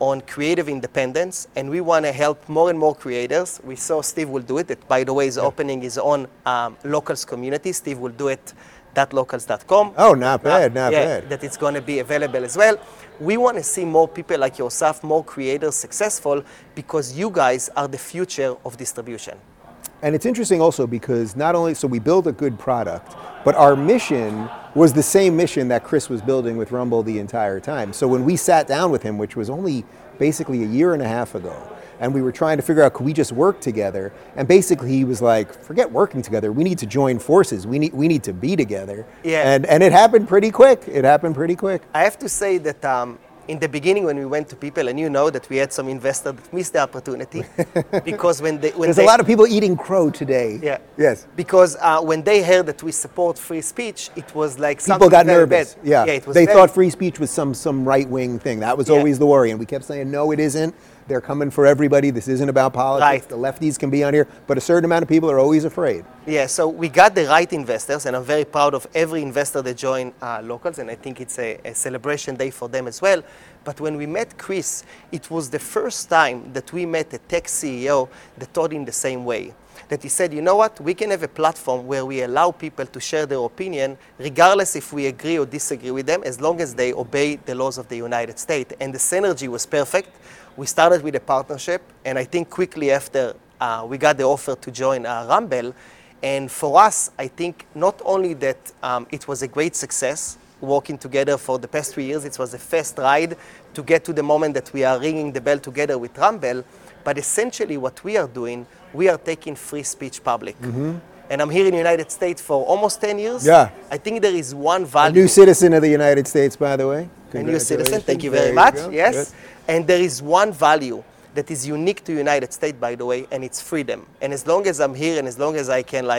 [SPEAKER 4] on creative independence, and we want to help more and more creators. We saw Steve will do it. That, by the way, is opening his own Locals community. Steve will do it .locals.com.
[SPEAKER 1] Oh, not bad, not bad.
[SPEAKER 4] That it's going to be available as well. We want to see more people like yourself, more creators successful, because you guys are the future of distribution.
[SPEAKER 1] And it's interesting also because not only, so we build a good product, but our mission was the same mission that Chris was building with Rumble the entire time. So when we sat down with him, which was only basically a year and a half ago, and we were trying to figure out, could we just work together? And basically he was like, forget working together, we need to join forces. We need to be together.
[SPEAKER 4] Yeah.
[SPEAKER 1] And it happened pretty quick. It happened pretty quick.
[SPEAKER 4] I have to say that in the beginning when we went to people, and you know that we had some investors that missed the opportunity, because
[SPEAKER 1] there's a lot of people eating crow today.
[SPEAKER 4] Yeah.
[SPEAKER 1] Yes.
[SPEAKER 4] Because when they heard that we support free speech, it was like
[SPEAKER 1] people
[SPEAKER 4] something
[SPEAKER 1] got
[SPEAKER 4] very
[SPEAKER 1] nervous.
[SPEAKER 4] bad.
[SPEAKER 1] Yeah.
[SPEAKER 4] It was
[SPEAKER 1] they thought free speech was some right-wing thing. That was always the worry, and we kept saying, no, it isn't. They're coming for everybody. This isn't about politics.
[SPEAKER 4] Right.
[SPEAKER 1] The lefties can be on here, but a certain amount of people are always afraid.
[SPEAKER 4] Yeah, so we got the right investors, and I'm very proud of every investor that joined Locals, and I think it's a celebration day for them as well. But when we met Chris, it was the first time that we met a tech CEO that thought in the same way. That he said, you know what, we can have a platform where we allow people to share their opinion, regardless if we agree or disagree with them, as long as they obey the laws of the United States. And the synergy was perfect. We started with a partnership, and I think quickly after we got the offer to join Rumble. And for us, I think not only that it was a great success, working together for the past 3 years, it was a fast ride to get to the moment that we are ringing the bell together with Rumble, but essentially what we are doing, we are taking free speech public. Mm-hmm. And I'm here in the United States for almost 10 years.
[SPEAKER 1] Yeah.
[SPEAKER 4] I think there is one value.
[SPEAKER 1] A new citizen of the United States, by the way.
[SPEAKER 4] A new citizen, thank you very much. Yes. Good. And there is one value that is unique to the United States, by the way, and it's freedom. And as long as I'm here and as long as I can,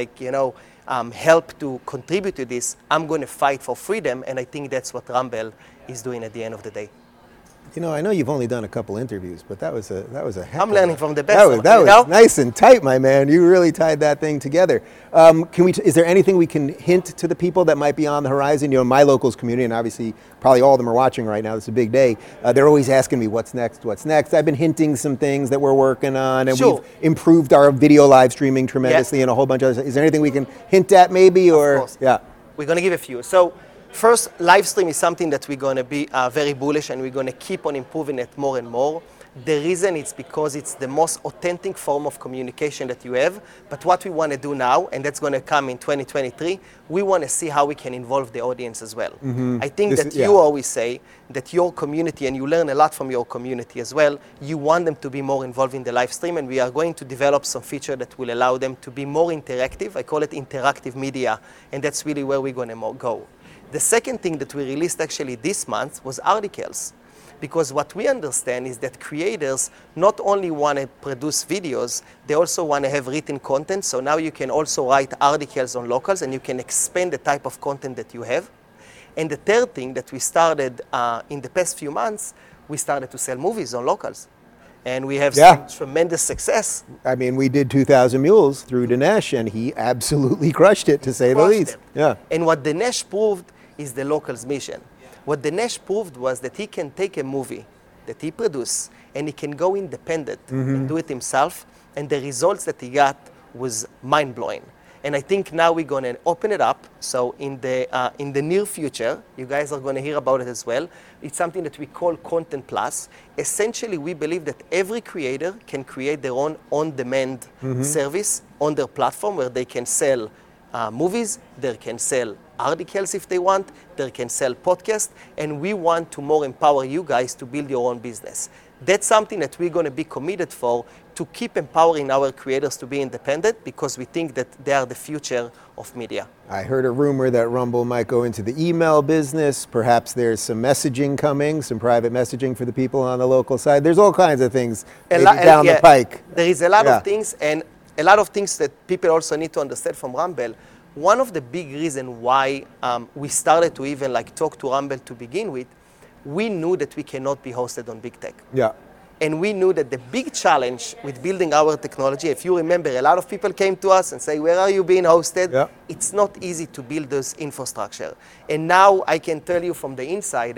[SPEAKER 4] help to contribute to this, I'm going to fight for freedom, and I think that's what Rumble is doing at the end of the day.
[SPEAKER 1] You know, I know you've only done a couple interviews, but that was a heck
[SPEAKER 4] I'm learning from the best.
[SPEAKER 1] That was nice and tight, my man. You really tied that thing together. Is there anything we can hint to the people that might be on the horizon? You know, my Locals community, and obviously probably all of them are watching right now. It's a big day. They're always asking me, what's next, what's next? I've been hinting some things that we're working on, and we've improved our video live streaming tremendously and a whole bunch of other stuff. Is there anything we can hint at maybe? Or,
[SPEAKER 4] of course.
[SPEAKER 1] Yeah.
[SPEAKER 4] We're going to give a few. So, first, live stream is something that we're going to be very bullish, and we're going to keep on improving it more and more. The reason is because it's the most authentic form of communication that you have. But what we want to do now, and that's going to come in 2023, we want to see how we can involve the audience as well. Mm-hmm. I think you always say that your community, and you learn a lot from your community as well, you want them to be more involved in the live stream, and we are going to develop some feature that will allow them to be more interactive. I call it interactive media, and that's really where we're going to go. The second thing that we released actually this month was articles. Because what we understand is that creators not only want to produce videos, they also want to have written content. So now you can also write articles on Locals, and you can expand the type of content that you have. And the third thing that we started in the past few months, we started to sell movies on Locals. And we have some tremendous success.
[SPEAKER 1] I mean, we did 2,000 Mules through Dinesh, and he absolutely crushed it, to say the least. Yeah.
[SPEAKER 4] And what Dinesh proved is the Locals mission. What Dinesh proved was that he can take a movie that he produced and he can go independent and do it himself, and the results that he got was mind-blowing. And I think now we're going to open it up. So in the near future, you guys are going to hear about it as well. It's something that we call Content Plus. Essentially, we believe that every creator can create their own on-demand service on their platform where they can sell movies, they can sell articles if they want, they can sell podcasts, and we want to more empower you guys to build your own business. That's something that we're going to be committed for, to keep empowering our creators to be independent, because we think that they are the future of media.
[SPEAKER 1] I heard a rumor that Rumble might go into the email business. Perhaps there's some messaging coming, some private messaging for the people on the local side. There's all kinds of things down the pike.
[SPEAKER 4] There is a lot of things, and a lot of things that people also need to understand from Rumble. One of the big reasons why we started to even talk to Rumble to begin with, we knew that we cannot be hosted on big tech.
[SPEAKER 1] Yeah.
[SPEAKER 4] And we knew that the big challenge with building our technology, if you remember, a lot of people came to us and say, where are you being hosted?
[SPEAKER 1] Yeah.
[SPEAKER 4] It's not easy to build this infrastructure. And now I can tell you from the insider,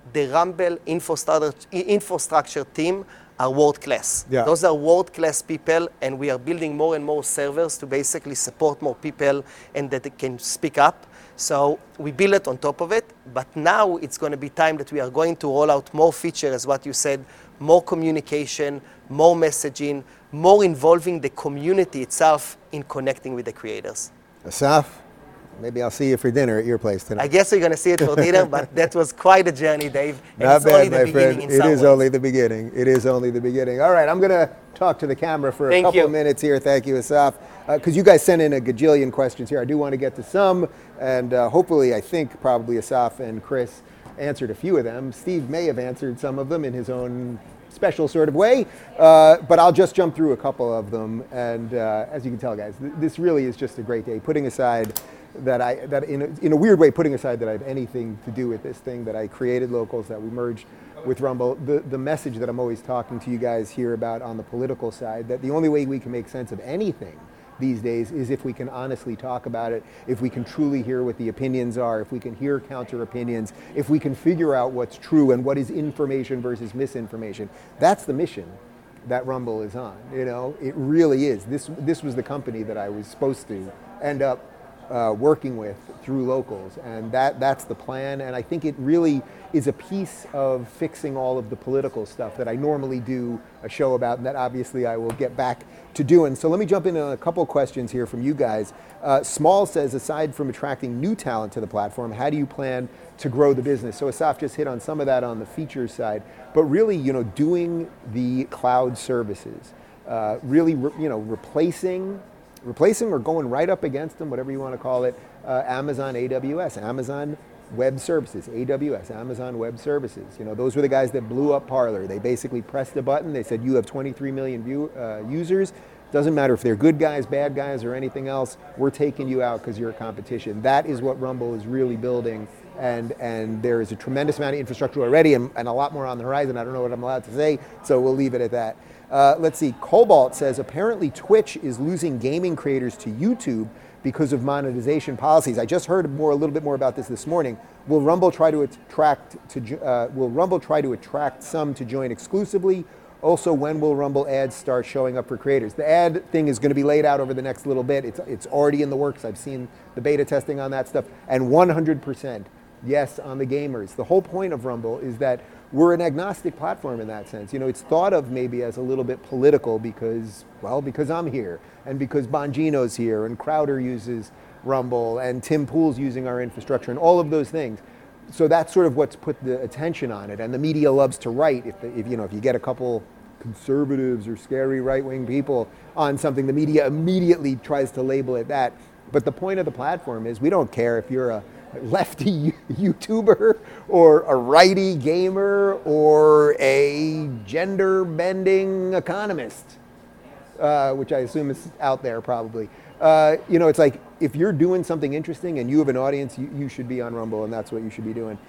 [SPEAKER 4] the Rumble infrastructure team are world-class.
[SPEAKER 1] Yeah.
[SPEAKER 4] Those are world-class people, and we are building more and more servers to basically support more people and that they can speak up. So we build it on top of it, but now it's going to be time that we are going to roll out more features, as what you said, more communication, more messaging, more involving the community itself in connecting with the creators.
[SPEAKER 1] Asaf, maybe I'll see you for dinner at your place tonight.
[SPEAKER 4] I guess you're going to see it for dinner, but that was quite a journey, Dave. And
[SPEAKER 1] Not
[SPEAKER 4] it's
[SPEAKER 1] bad,
[SPEAKER 4] only the
[SPEAKER 1] my
[SPEAKER 4] beginning
[SPEAKER 1] friend.
[SPEAKER 4] in some
[SPEAKER 1] It is
[SPEAKER 4] ways.
[SPEAKER 1] only the beginning. It is only the beginning. All right, I'm going to talk to the camera for a couple of minutes here. Thank you, Asaf. Because you guys sent in a gajillion questions here. I do want to get to some, and hopefully, I think probably Asaf and Chris answered a few of them. Steve may have answered some of them in his own special sort of way, but I'll just jump through a couple of them. And as you can tell, guys, this really is just a great day. Putting aside that in a weird way, putting aside that I have anything to do with this thing, that I created Locals, that we merged with Rumble, the message that I'm always talking to you guys here about on the political side, that the only way we can make sense of anything these days is if we can honestly talk about it, if we can truly hear what the opinions are, if we can hear counter opinions, if we can figure out what's true and what is information versus misinformation. That's the mission that Rumble is on. You know, it really is. This was the company that I was supposed to end up working with through Locals, and that's the plan. And I think it really is a piece of fixing all of the political stuff that I normally do a show about, and that obviously I will get back to doing. So let me jump into a couple questions here from you guys. Small says, aside from attracting new talent to the platform, how do you plan to grow the business? So Asaf just hit on some of that on the features side, but really, you know, doing the cloud services, really, replacing or going right up against them, whatever you want to call it, Amazon AWS, Amazon Web Services, AWS, Amazon Web Services. You know, those were the guys that blew up Parler. They basically pressed a button. They said, you have 23 million users. Doesn't matter if they're good guys, bad guys, or anything else. We're taking you out because you're a competition. That is what Rumble is really building. And there is a tremendous amount of infrastructure already and a lot more on the horizon. I don't know what I'm allowed to say, so we'll leave it at that. Let's see, Cobalt says, apparently Twitch is losing gaming creators to YouTube because of monetization policies. I just heard a little bit more about this morning. Will Rumble try to attract some to join exclusively? Also, when will Rumble ads start showing up for creators? The ad thing is going to be laid out over the next little bit. It's already in the works. I've seen the beta testing on that stuff. And 100% yes on the gamers. The whole point of Rumble is that we're an agnostic platform in that sense. You know, it's thought of maybe as a little bit political because I'm here and because Bongino's here and Crowder uses Rumble and Tim Pool's using our infrastructure and all of those things. So that's sort of what's put the attention on it. And the media loves to write. If you get a couple conservatives or scary right-wing people on something, the media immediately tries to label it that. But the point of the platform is we don't care if you're a lefty YouTuber or a righty gamer or a gender-bending economist, which I assume is out there probably. It's like if you're doing something interesting and you have an audience, you should be on Rumble, and that's what you should be doing.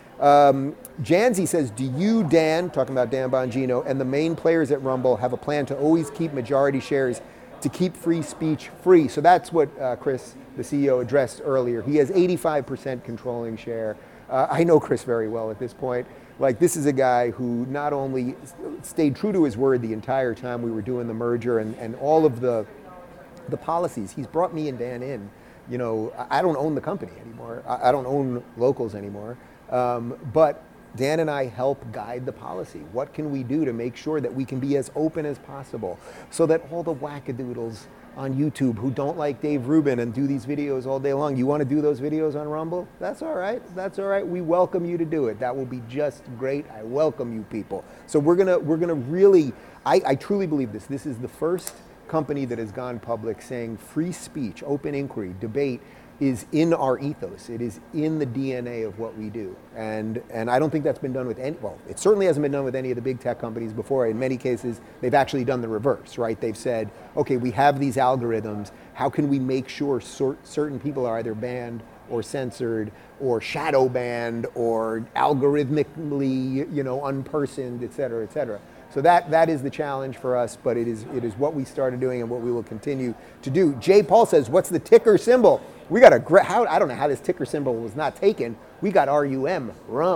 [SPEAKER 1] Janzi says, do you, Dan, talking about Dan Bongino, and the main players at Rumble have a plan to always keep majority shares to keep free speech free? So that's what Chris, the CEO, addressed earlier. He has 85% controlling share. I know Chris very well at this point. Like, this is a guy who not only stayed true to his word the entire time we were doing the merger and all of the policies. He's brought me and Dan in. You know, I don't own the company anymore. I don't own Locals anymore. But Dan and I help guide the policy. What can we do to make sure that we can be as open as possible so that all the wackadoodles on YouTube who don't like Dave Rubin and do these videos all day long, you want to do those videos on Rumble? That's all right. That's all right. We welcome you to do it. That will be just great. I welcome you people. So we're gonna really, I truly believe this. This is the first company that has gone public saying free speech, open inquiry, debate is in our ethos. It is in the DNA of what we do. And I don't think that's been done with it certainly hasn't been done with any of the big tech companies before. In many cases, they've actually done the reverse, right? They've said, okay, we have these algorithms. How can we make sure certain people are either banned or censored or shadow banned or algorithmically, unpersoned, et cetera, et cetera. So that is the challenge for us, but it is what we started doing and what we will continue to do. Jay Paul says, what's the ticker symbol? We got I don't know how this ticker symbol was not taken. We got RUM, rum,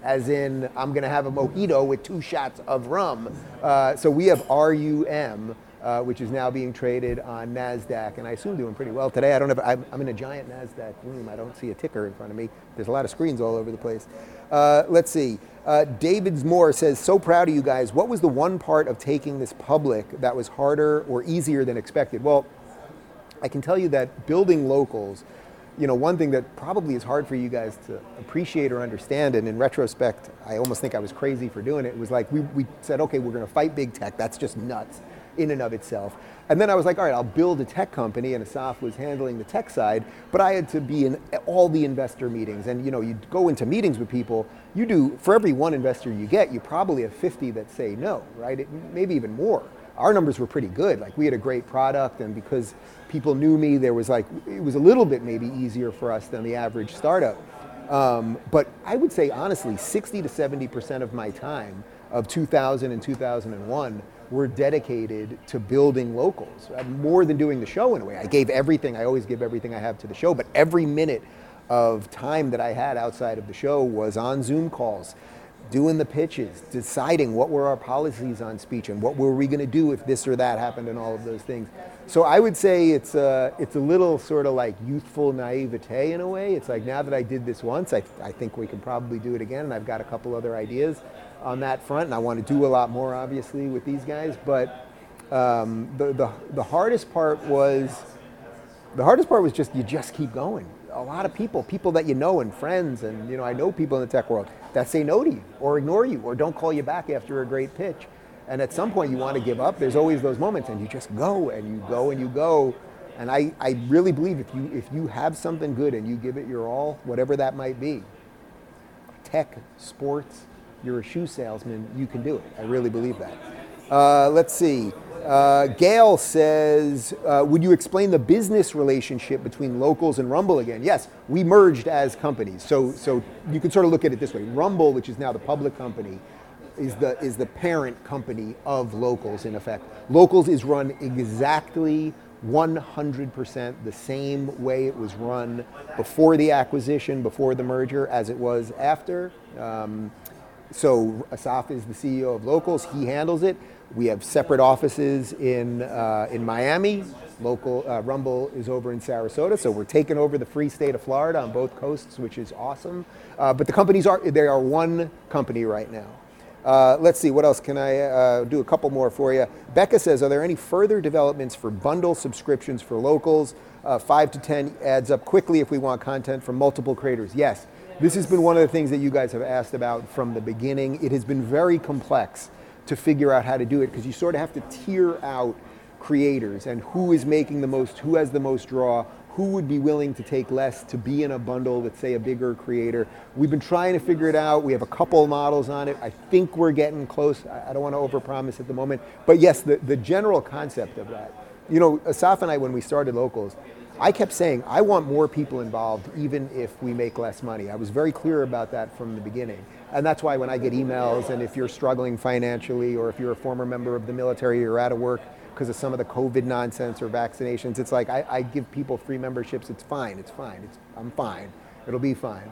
[SPEAKER 1] as in I'm going to have a mojito with 2 shots of rum. So we have RUM, which is now being traded on NASDAQ, and I assume doing pretty well today. I don't know, I'm in a giant NASDAQ room. I don't see a ticker in front of me. There's a lot of screens all over the place. Let's see. David Moore says, so proud of you guys. What was the one part of taking this public that was harder or easier than expected? Well, I can tell you that building locals, you know, one thing that probably is hard for you guys to appreciate or understand, and in retrospect, I almost think I was crazy for doing it, was like we said, okay, we're going to fight big tech. That's just nuts in and of itself. And then I was like, all right, I'll build a tech company, and Asaf was handling the tech side, but I had to be in all the investor meetings. And you know, you go into meetings with people, you do, for every one investor you get, you probably have 50 that say no, right? Maybe even more. Our numbers were pretty good. Like, we had a great product, and because people knew me, there was like, it was a little bit maybe easier for us than the average startup. But I would say honestly, 60 to 70% of my time of 2000 and 2001 were dedicated to building locals, more than doing the show in a way. I gave everything, I always give everything I have to the show, but every minute of time that I had outside of the show was on Zoom calls, doing the pitches, deciding what were our policies on speech and what were we going to do if this or that happened and all of those things. So I would say it's a little sort of like youthful naivete in a way. It's like, now that I did this once, I think we can probably do it again, and I've got a couple other ideas on that front, and I want to do a lot more obviously with these guys. But the hardest part was just, you just keep going. A lot of people that you know and friends, and you know, I know people in the tech world that say no to you or ignore you or don't call you back after a great pitch. And at some point you want to give up. There's always those moments, and you just go and you go and you go. And I really believe if you have something good and you give it your all, whatever that might be, tech, sports, you're a shoe salesman, you can do it. I really believe that. Let's see. Gail says, would you explain the business relationship between Locals and Rumble again? Yes, we merged as companies. So you can sort of look at it this way. Rumble, which is now the public company, is the parent company of Locals in effect. Locals is run exactly 100% the same way it was run before the acquisition, before the merger, as it was after. So Asaf is the CEO of Locals. He handles it. We have separate offices in Miami. Rumble is over in Sarasota. So we're taking over the free state of Florida on both coasts, which is awesome. But the companies they are one company right now. Let's see, what else can I do? A couple more for you. Becca says, are there any further developments for bundle subscriptions for Locals? 5 to 10 adds up quickly if we want content from multiple creators. Yes, this has been one of the things that you guys have asked about from the beginning. It has been very complex to figure out how to do it, because you sort of have to tier out creators and who is making the most, who has the most draw, who would be willing to take less to be in a bundle with, say, a bigger creator. We've been trying to figure it out. We have a couple models on it. I think we're getting close. I don't want to overpromise at the moment. But yes, the general concept of that. You know, Asaf and I, when we started Locals, I kept saying, I want more people involved even if we make less money. I was very clear about that from the beginning. And that's why when I get emails, and if you're struggling financially, or if you're a former member of the military or out of work because of some of the COVID nonsense or vaccinations, it's like I give people free memberships. It's fine. I'm fine. It'll be fine.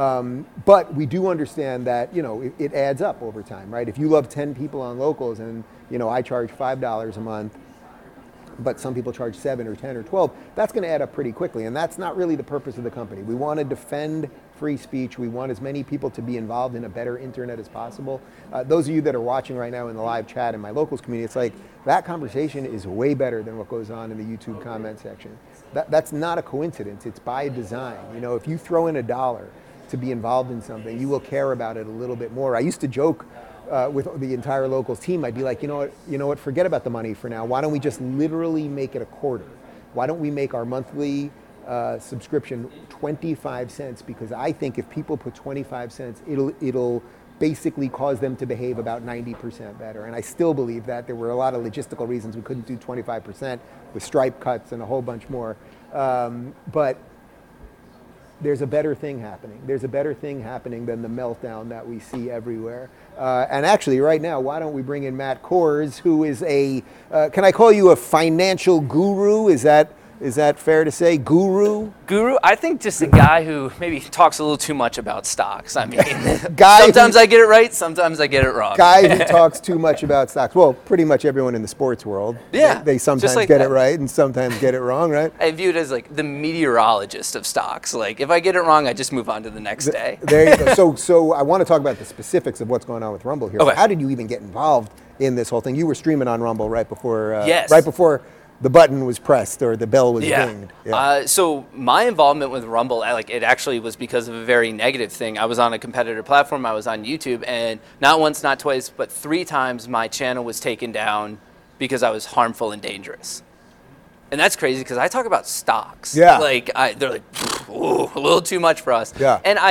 [SPEAKER 1] But we do understand that, you know, it adds up over time, right? If you love 10 people on Locals and, you know, I charge $5 a month, but some people charge 7 or 10 or 12, that's going to add up pretty quickly. And that's not really the purpose of the company. We want to defend free speech. We want as many people to be involved in a better internet as possible. Those of you that are watching right now in the live chat in my Locals community, it's like that conversation is way better than what goes on in the YouTube comment section. That's not a coincidence. It's by design. You know, if you throw in $1 to be involved in something, you will care about it a little bit more. I used to joke with the entire Locals team. I'd be like, you know what, forget about the money for now. Why don't we just literally make it a quarter? Why don't we make our monthly subscription 25 cents? Because I think if people put 25 cents, it'll basically cause them to behave about 90% better. And I still believe that. There were a lot of logistical reasons we couldn't do 25% with Stripe cuts and a whole bunch more. But there's a better thing happening. There's a better thing happening than the meltdown that we see everywhere. And actually, right now, why don't we bring in Matt Kohrs, who is can I call you a financial guru? Is that Is that fair to say? Guru?
[SPEAKER 5] Guru? I think just a guy who maybe talks a little too much about stocks. I mean, sometimes I get it right, sometimes I get it wrong.
[SPEAKER 1] Guy who talks too much about stocks. Well, pretty much everyone in the sports world.
[SPEAKER 5] Yeah.
[SPEAKER 1] They sometimes get it right and sometimes get it wrong, right?
[SPEAKER 5] I view it as like the meteorologist of stocks. Like if I get it wrong, I just move on to the next day.
[SPEAKER 1] There you go. So I want to talk about the specifics of what's going on with Rumble here.
[SPEAKER 5] Okay.
[SPEAKER 1] How did you even get involved in this whole thing? You were streaming on Rumble right before
[SPEAKER 5] yes.
[SPEAKER 1] right before the button was pressed or the bell was dinged.
[SPEAKER 5] Yeah. So my involvement with Rumble, it actually was because of a very negative thing. I was on a competitor platform. I was on YouTube, and not once, not twice, but 3 times my channel was taken down because I was harmful and dangerous. And that's crazy because I talk about stocks.
[SPEAKER 1] Yeah.
[SPEAKER 5] They're like, ooh, a little too much for us.
[SPEAKER 1] Yeah.
[SPEAKER 5] And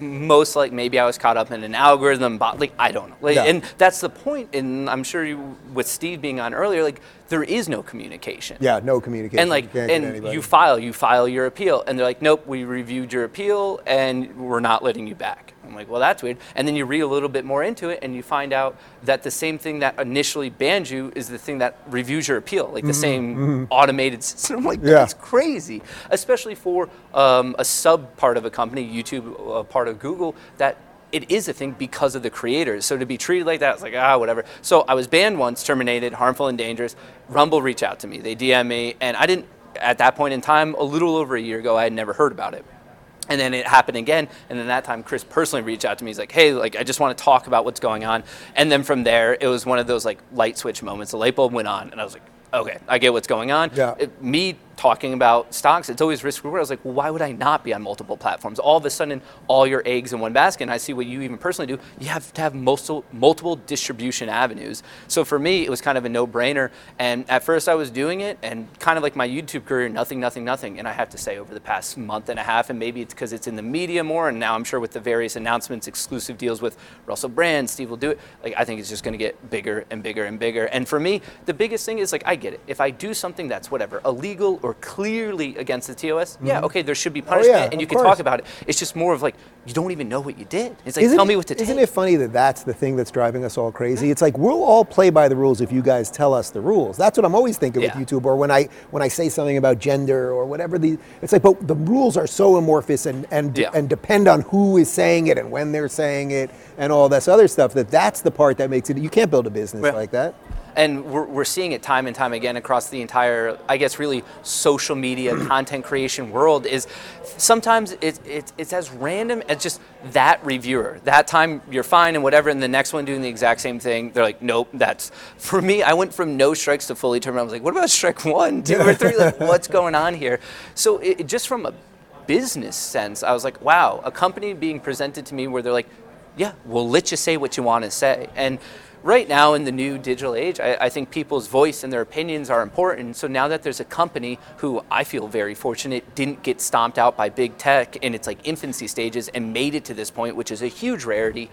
[SPEAKER 5] maybe I was caught up in an algorithm, I don't know. And that's the point. And I'm sure with Steve being on earlier, there is no communication.
[SPEAKER 1] Yeah, no communication.
[SPEAKER 5] And you file your appeal, and they're like, nope, we reviewed your appeal, and we're not letting you back. I'm like, well, that's weird. And then you read a little bit more into it, and you find out that the same thing that initially banned you is the thing that reviews your appeal, the same automated system. I'm like, that's crazy, especially for a sub part of a company, YouTube, a part of Google, that it is a thing because of the creators. So to be treated like that, it's like, whatever. So I was banned once, terminated, harmful and dangerous. Rumble reached out to me. They DM me, and I didn't, at that point in time, a little over a year ago, I had never heard about it. And then it happened again, and then that time Chris personally reached out to me. He's like, hey, I just want to talk about what's going on. And then from there, it was one of those light switch moments. The light bulb went on, and I was like, okay, I get what's going on.
[SPEAKER 1] Yeah.
[SPEAKER 5] Me talking about stocks, it's always risk reward. I was like, well, why would I not be on multiple platforms? All of a sudden, all your eggs in one basket, and I see what you even personally do, you have to have multiple distribution avenues. So for me, it was kind of a no-brainer. And at first I was doing it, and kind of like my YouTube career, nothing. And I have to say over the past month and a half, and maybe it's because it's in the media more, and now I'm sure with the various announcements, exclusive deals with Russell Brand, Steve will do it, I think it's just going to get bigger and bigger and bigger. And for me, the biggest thing is I get it. If I do something that's illegal or clearly against the TOS, okay, there should be punishment, and you can talk about it. It's just more of you don't even know what you did. It's tell me what to take.
[SPEAKER 1] Isn't it funny that that's the thing that's driving us all crazy? It's we'll all play by the rules if you guys tell us the rules. That's what I'm always thinking with YouTube, or when I say something about gender or whatever. It's but the rules are so amorphous and depend on who is saying it and when they're saying it and all this other stuff. That's the part that makes it. You can't build a business like that.
[SPEAKER 5] And we're seeing it time and time again across the entire, really social media content creation world. Is sometimes it's as random as just that reviewer. That time you're fine and whatever, and the next one doing the exact same thing. They're like, nope. That's for me. I went from no strikes to fully terminated. I was like, what about strike 1, 2, or 3? What's going on here? So it just from a business sense, I was like, wow, a company being presented to me where they're like, yeah, we'll let you say what you want to say. And right now in the new digital age, I think people's voice and their opinions are important. So now that there's a company who I feel very fortunate didn't get stomped out by big tech in its infancy stages and made it to this point, which is a huge rarity,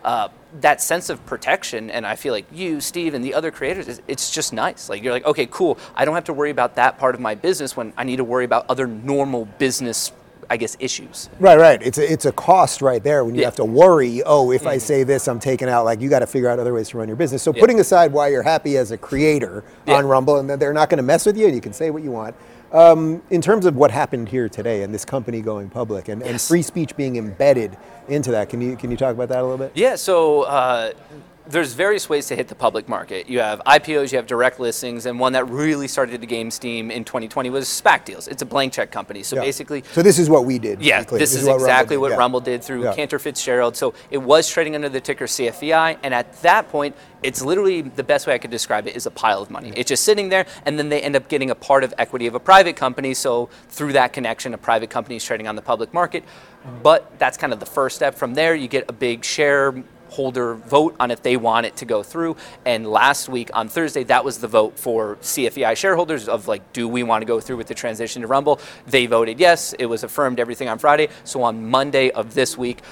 [SPEAKER 5] that sense of protection, and I feel like you, Steve, and the other creators, it's just nice. You're like, okay, cool. I don't have to worry about that part of my business when I need to worry about other normal business issues.
[SPEAKER 1] Right. It's a cost right there when you have to worry, if I say this, I'm taken out. You got to figure out other ways to run your business. So putting aside why you're happy as a creator on Rumble and that they're not going to mess with you and you can say what you want, in terms of what happened here today and this company going public and free speech being embedded into that, can you talk about that a little bit?
[SPEAKER 5] Yeah, so there's various ways to hit the public market. You have IPOs, you have direct listings, and one that really started to gain steam in 2020 was SPAC deals. It's a blank check company. So basically...
[SPEAKER 1] So this is what we did.
[SPEAKER 5] Yeah, this is exactly what Rumble did through Cantor Fitzgerald. So it was trading under the ticker CFEI, and at that point, it's literally, the best way I could describe it is a pile of money. It's just sitting there, and then they end up getting a part of equity of a private company. So through that connection, a private company is trading on the public market. But that's kind of the first step. From there, you get a big shareholder vote on if they want it to go through. And last week on Thursday, that was the vote for CFEI shareholders of do we want to go through with the transition to Rumble? They voted yes. It was affirmed everything on Friday. So on Monday of this week,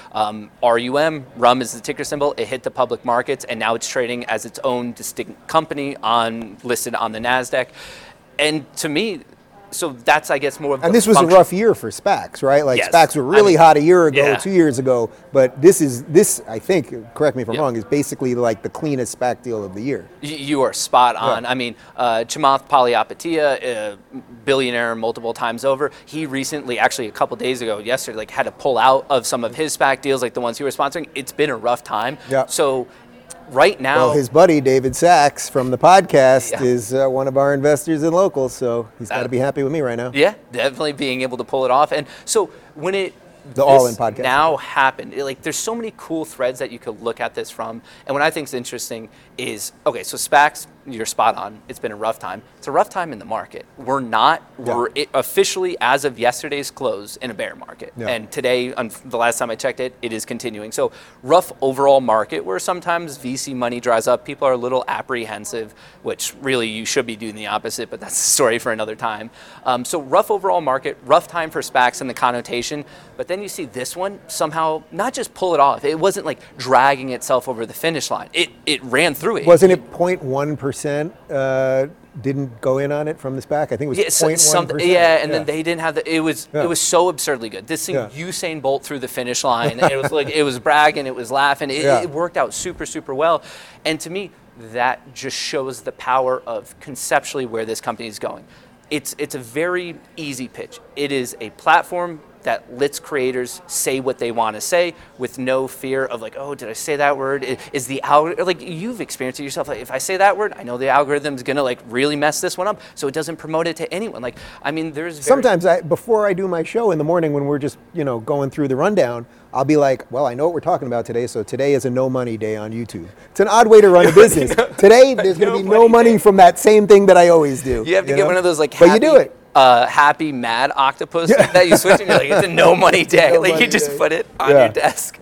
[SPEAKER 5] RUM is the ticker symbol. It hit the public markets, and now it's trading as its own distinct company listed on the NASDAQ. And to me, so that's, I guess, more of
[SPEAKER 1] and this was a rough year for SPACs, right? Like
[SPEAKER 5] yes.
[SPEAKER 1] SPACs were really hot a year ago,
[SPEAKER 5] yeah.
[SPEAKER 1] 2 years ago, but this, I think, correct me if I'm wrong, is basically like the cleanest SPAC deal of the year.
[SPEAKER 5] You are spot on.
[SPEAKER 1] Yeah.
[SPEAKER 5] I mean, Chamath Palihapitiya, billionaire multiple times over, he recently, actually a couple days ago, yesterday, like had to pull out of some of his SPAC deals, like the ones he was sponsoring. It's been a rough time.
[SPEAKER 1] Yeah.
[SPEAKER 5] So right now,
[SPEAKER 1] well, his buddy David Sachs from the podcast is one of our investors in Locals, so he's got to be happy with me right now.
[SPEAKER 5] Yeah, definitely being able to pull it off. And so when
[SPEAKER 1] the All-In podcast
[SPEAKER 5] now happened, like there's so many cool threads that you could look at this from. And what I think is interesting is, okay, so SPACs, you're spot on. It's been a rough time. It's a rough time in the market. We're officially, as of yesterday's close, in a bear market. Yeah. And today, the last time I checked it, it is continuing. So rough overall market where sometimes VC money dries up. People are a little apprehensive, which really you should be doing the opposite, but that's a story for another time. So rough overall market, rough time for SPACs in the connotation. But then you see this one somehow not just pull it off. It wasn't like dragging itself over the finish line. It ran through it.
[SPEAKER 1] Wasn't it 0.1%? Didn't go in on it from the SPAC. I think it was 0.1%.
[SPEAKER 5] Yeah, and then they didn't have it was so absurdly good. This thing, Usain Bolt through the finish line. It was like it was bragging, it was laughing. It worked out super, super well. And to me, that just shows the power of conceptually where this company is going. It's a very easy pitch. It is a platform that lets creators say what they want to say with no fear of like, oh, did I say that word? Is the algorithm, like you've experienced it yourself, like if I say that word, I know the algorithm's gonna like really mess this one up, so it doesn't promote it to anyone. Like, I mean,
[SPEAKER 1] sometimes before I do my show in the morning when we're just, going through the rundown, I'll be like, well, I know what we're talking about today, so today is a no money day on YouTube. It's an odd way to run a business. Today, there's going to be no money from that same thing that I always do.
[SPEAKER 5] You have to get one of those like
[SPEAKER 1] but you do it.
[SPEAKER 5] Happy mad octopus that you switch and you're like, it's a no money day. Like you just put it on your desk.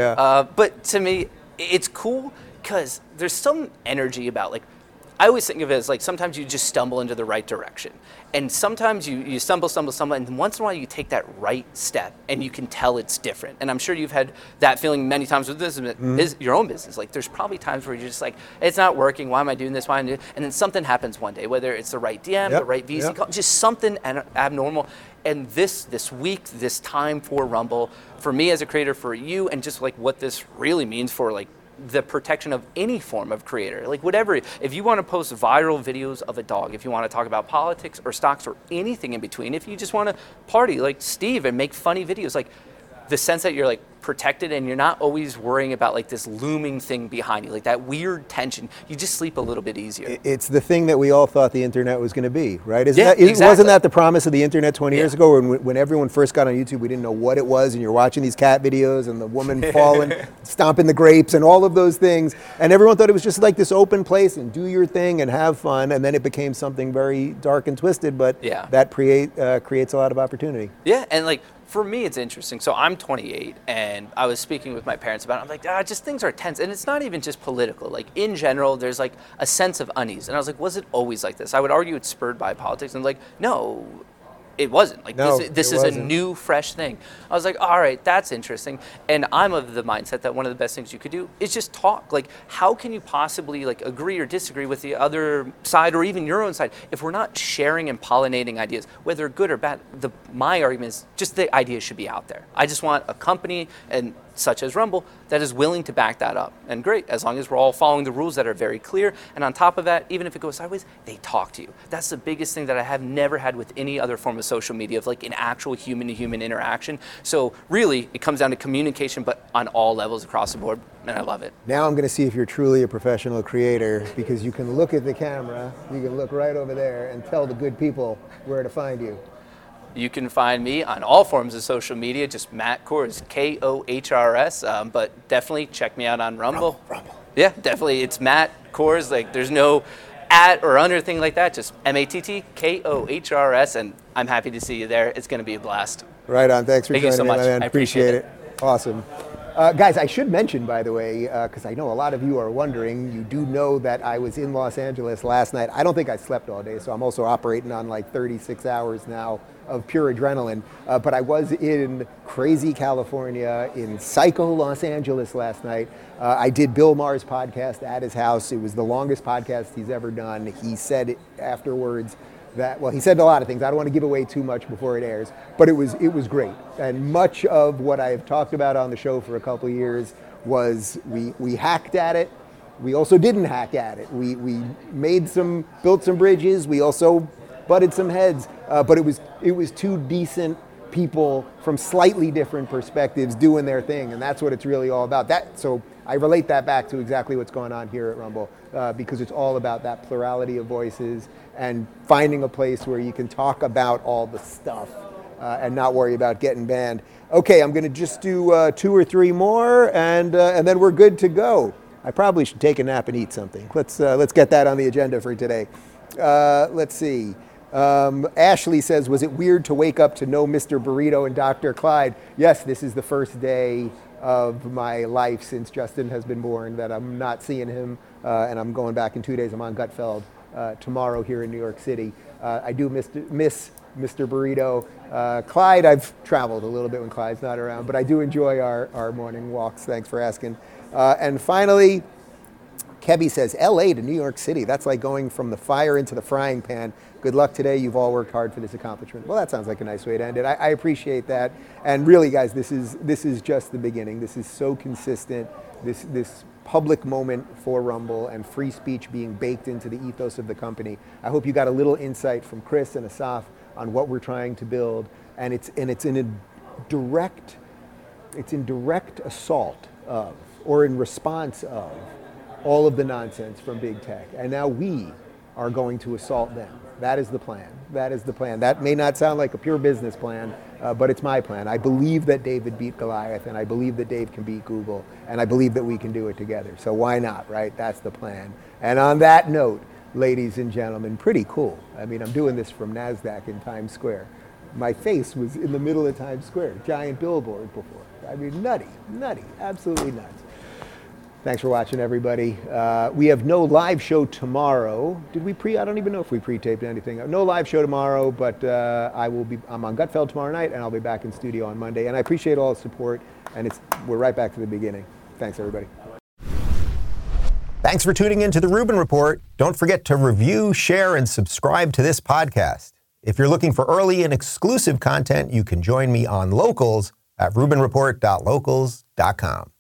[SPEAKER 5] But to me, it's cool because there's some energy about like, I always think of it as like sometimes you just stumble into the right direction. And sometimes you stumble, and once in a while you take that right step and you can tell it's different. And I'm sure you've had that feeling many times with this, your own business. Like there's probably times where you're just like, it's not working, why am I doing this, why am I doing it? And then something happens one day, whether it's the right DM, the right VC call, just something abnormal. And this week, this time for Rumble, for me as a creator, for you, and just like what this really means for like the protection of any form of creator, like whatever. If you want to post viral videos of a dog, if you want to talk about politics or stocks or anything in between, if you just want to party like Steve and make funny videos, like the sense that you're like protected and you're not always worrying about like this looming thing behind you, like that weird tension, you just sleep a little bit easier.
[SPEAKER 1] It's the thing that we all thought the internet was going to be, right?
[SPEAKER 5] Exactly.
[SPEAKER 1] Wasn't that the promise of the internet 20 years ago when everyone first got on YouTube, we didn't know what it was, and you're watching these cat videos and the woman falling, stomping the grapes and all of those things, and everyone thought it was just like this open place and do your thing and have fun, and then it became something very dark and twisted, but that creates a lot of opportunity.
[SPEAKER 5] Yeah, and like for me, it's interesting. So I'm 28, and I was speaking with my parents about it. I'm like, just things are tense. And it's not even just political. Like, in general, there's like a sense of unease. And I was like, was it always like this? I would argue it's spurred by politics. And like, no, it wasn't. Like, this is a new, fresh thing. I was like, all right, that's interesting. And I'm of the mindset that one of the best things you could do is just talk. Like, how can you possibly like agree or disagree with the other side or even your own side if we're not sharing and pollinating ideas, whether good or bad? My argument is just the ideas should be out there. I just want a company and such as Rumble that is willing to back that up. And great, as long as we're all following the rules that are very clear. And on top of that, even if it goes sideways, they talk to you. That's the biggest thing that I have never had with any other form of social media, of like an actual human-to-human interaction. So really, it comes down to communication, but on all levels across the board, and I love it.
[SPEAKER 1] Now I'm going to see if you're truly a professional creator, because you can look at the camera, you can look right over there and tell the good people where to find you.
[SPEAKER 5] You can find me on all forms of social media, just Matt Kohrs, Kohrs, but definitely check me out on Rumble.
[SPEAKER 1] Rumble.
[SPEAKER 5] Yeah, definitely. It's Matt Kohrs. Like, there's no @ or under thing like that, just MattKohrs, and I'm happy to see you there. It's going to be a blast.
[SPEAKER 1] Right on. Thanks for joining me,
[SPEAKER 5] so much.
[SPEAKER 1] man.
[SPEAKER 5] I appreciate it.
[SPEAKER 1] Awesome. Guys, I should mention, by the way, because I know a lot of you are wondering, you do know that I was in Los Angeles last night. I don't think I slept all day, so I'm also operating on like 36 hours now of pure adrenaline. But I was in crazy California, in psycho Los Angeles last night. I did Bill Maher's podcast at his house. It was the longest podcast he's ever done. He said afterwards, he said a lot of things. I don't want to give away too much before it airs, but it was great. And much of what I have talked about on the show for a couple of years was we hacked at it. We also didn't hack at it. We built some bridges. We also butted some heads, but it was two decent people from slightly different perspectives doing their thing, and that's what it's really all about. So I relate that back to exactly what's going on here at Rumble, because it's all about that plurality of voices and finding a place where you can talk about all the stuff and not worry about getting banned. Okay, I'm going to just do 2 or 3 more, and then we're good to go. I probably should take a nap and eat something. Let's get that on the agenda for today. Let's see. Ashley says, was it weird to wake up to no Mr. Burrito and Dr. Clyde? Yes, this is the first day of my life since Justin has been born that I'm not seeing him, and I'm going back in 2 days. I'm on Gutfeld tomorrow here in New York City. I do miss Mr. Burrito. Clyde, I've traveled a little bit when Clyde's not around, but I do enjoy our morning walks. Thanks for asking. And finally, Kebby says, LA to New York City. That's like going from the fire into the frying pan. Good luck today. You've all worked hard for this accomplishment. Well, that sounds like a nice way to end it. I appreciate that. And really, guys, this is just the beginning. This is so consistent. This public moment for Rumble and free speech being baked into the ethos of the company. I hope you got a little insight from Chris and Asaf on what we're trying to build. And it's in direct assault of, or in response of, all of the nonsense from big tech. And now we are going to assault them. That is the plan. That may not sound like a pure business plan, but it's my plan. I believe that David beat Goliath, and I believe that Dave can beat Google, and I believe that we can do it together. So why not, right? That's the plan. And on that note, ladies and gentlemen, pretty cool. I mean, I'm doing this from NASDAQ in Times Square. My face was in the middle of Times Square, giant billboard before. I mean, nutty, absolutely nuts. Thanks for watching, everybody. We have no live show tomorrow. I don't even know if we pre-taped anything. No live show tomorrow, but I'm on Gutfeld tomorrow night, and I'll be back in studio on Monday. And I appreciate all the support, and we're right back to the beginning. Thanks, everybody. Thanks for tuning in to the Rubin Report. Don't forget to review, share, and subscribe to this podcast. If you're looking for early and exclusive content, you can join me on Locals at rubinreport.locals.com.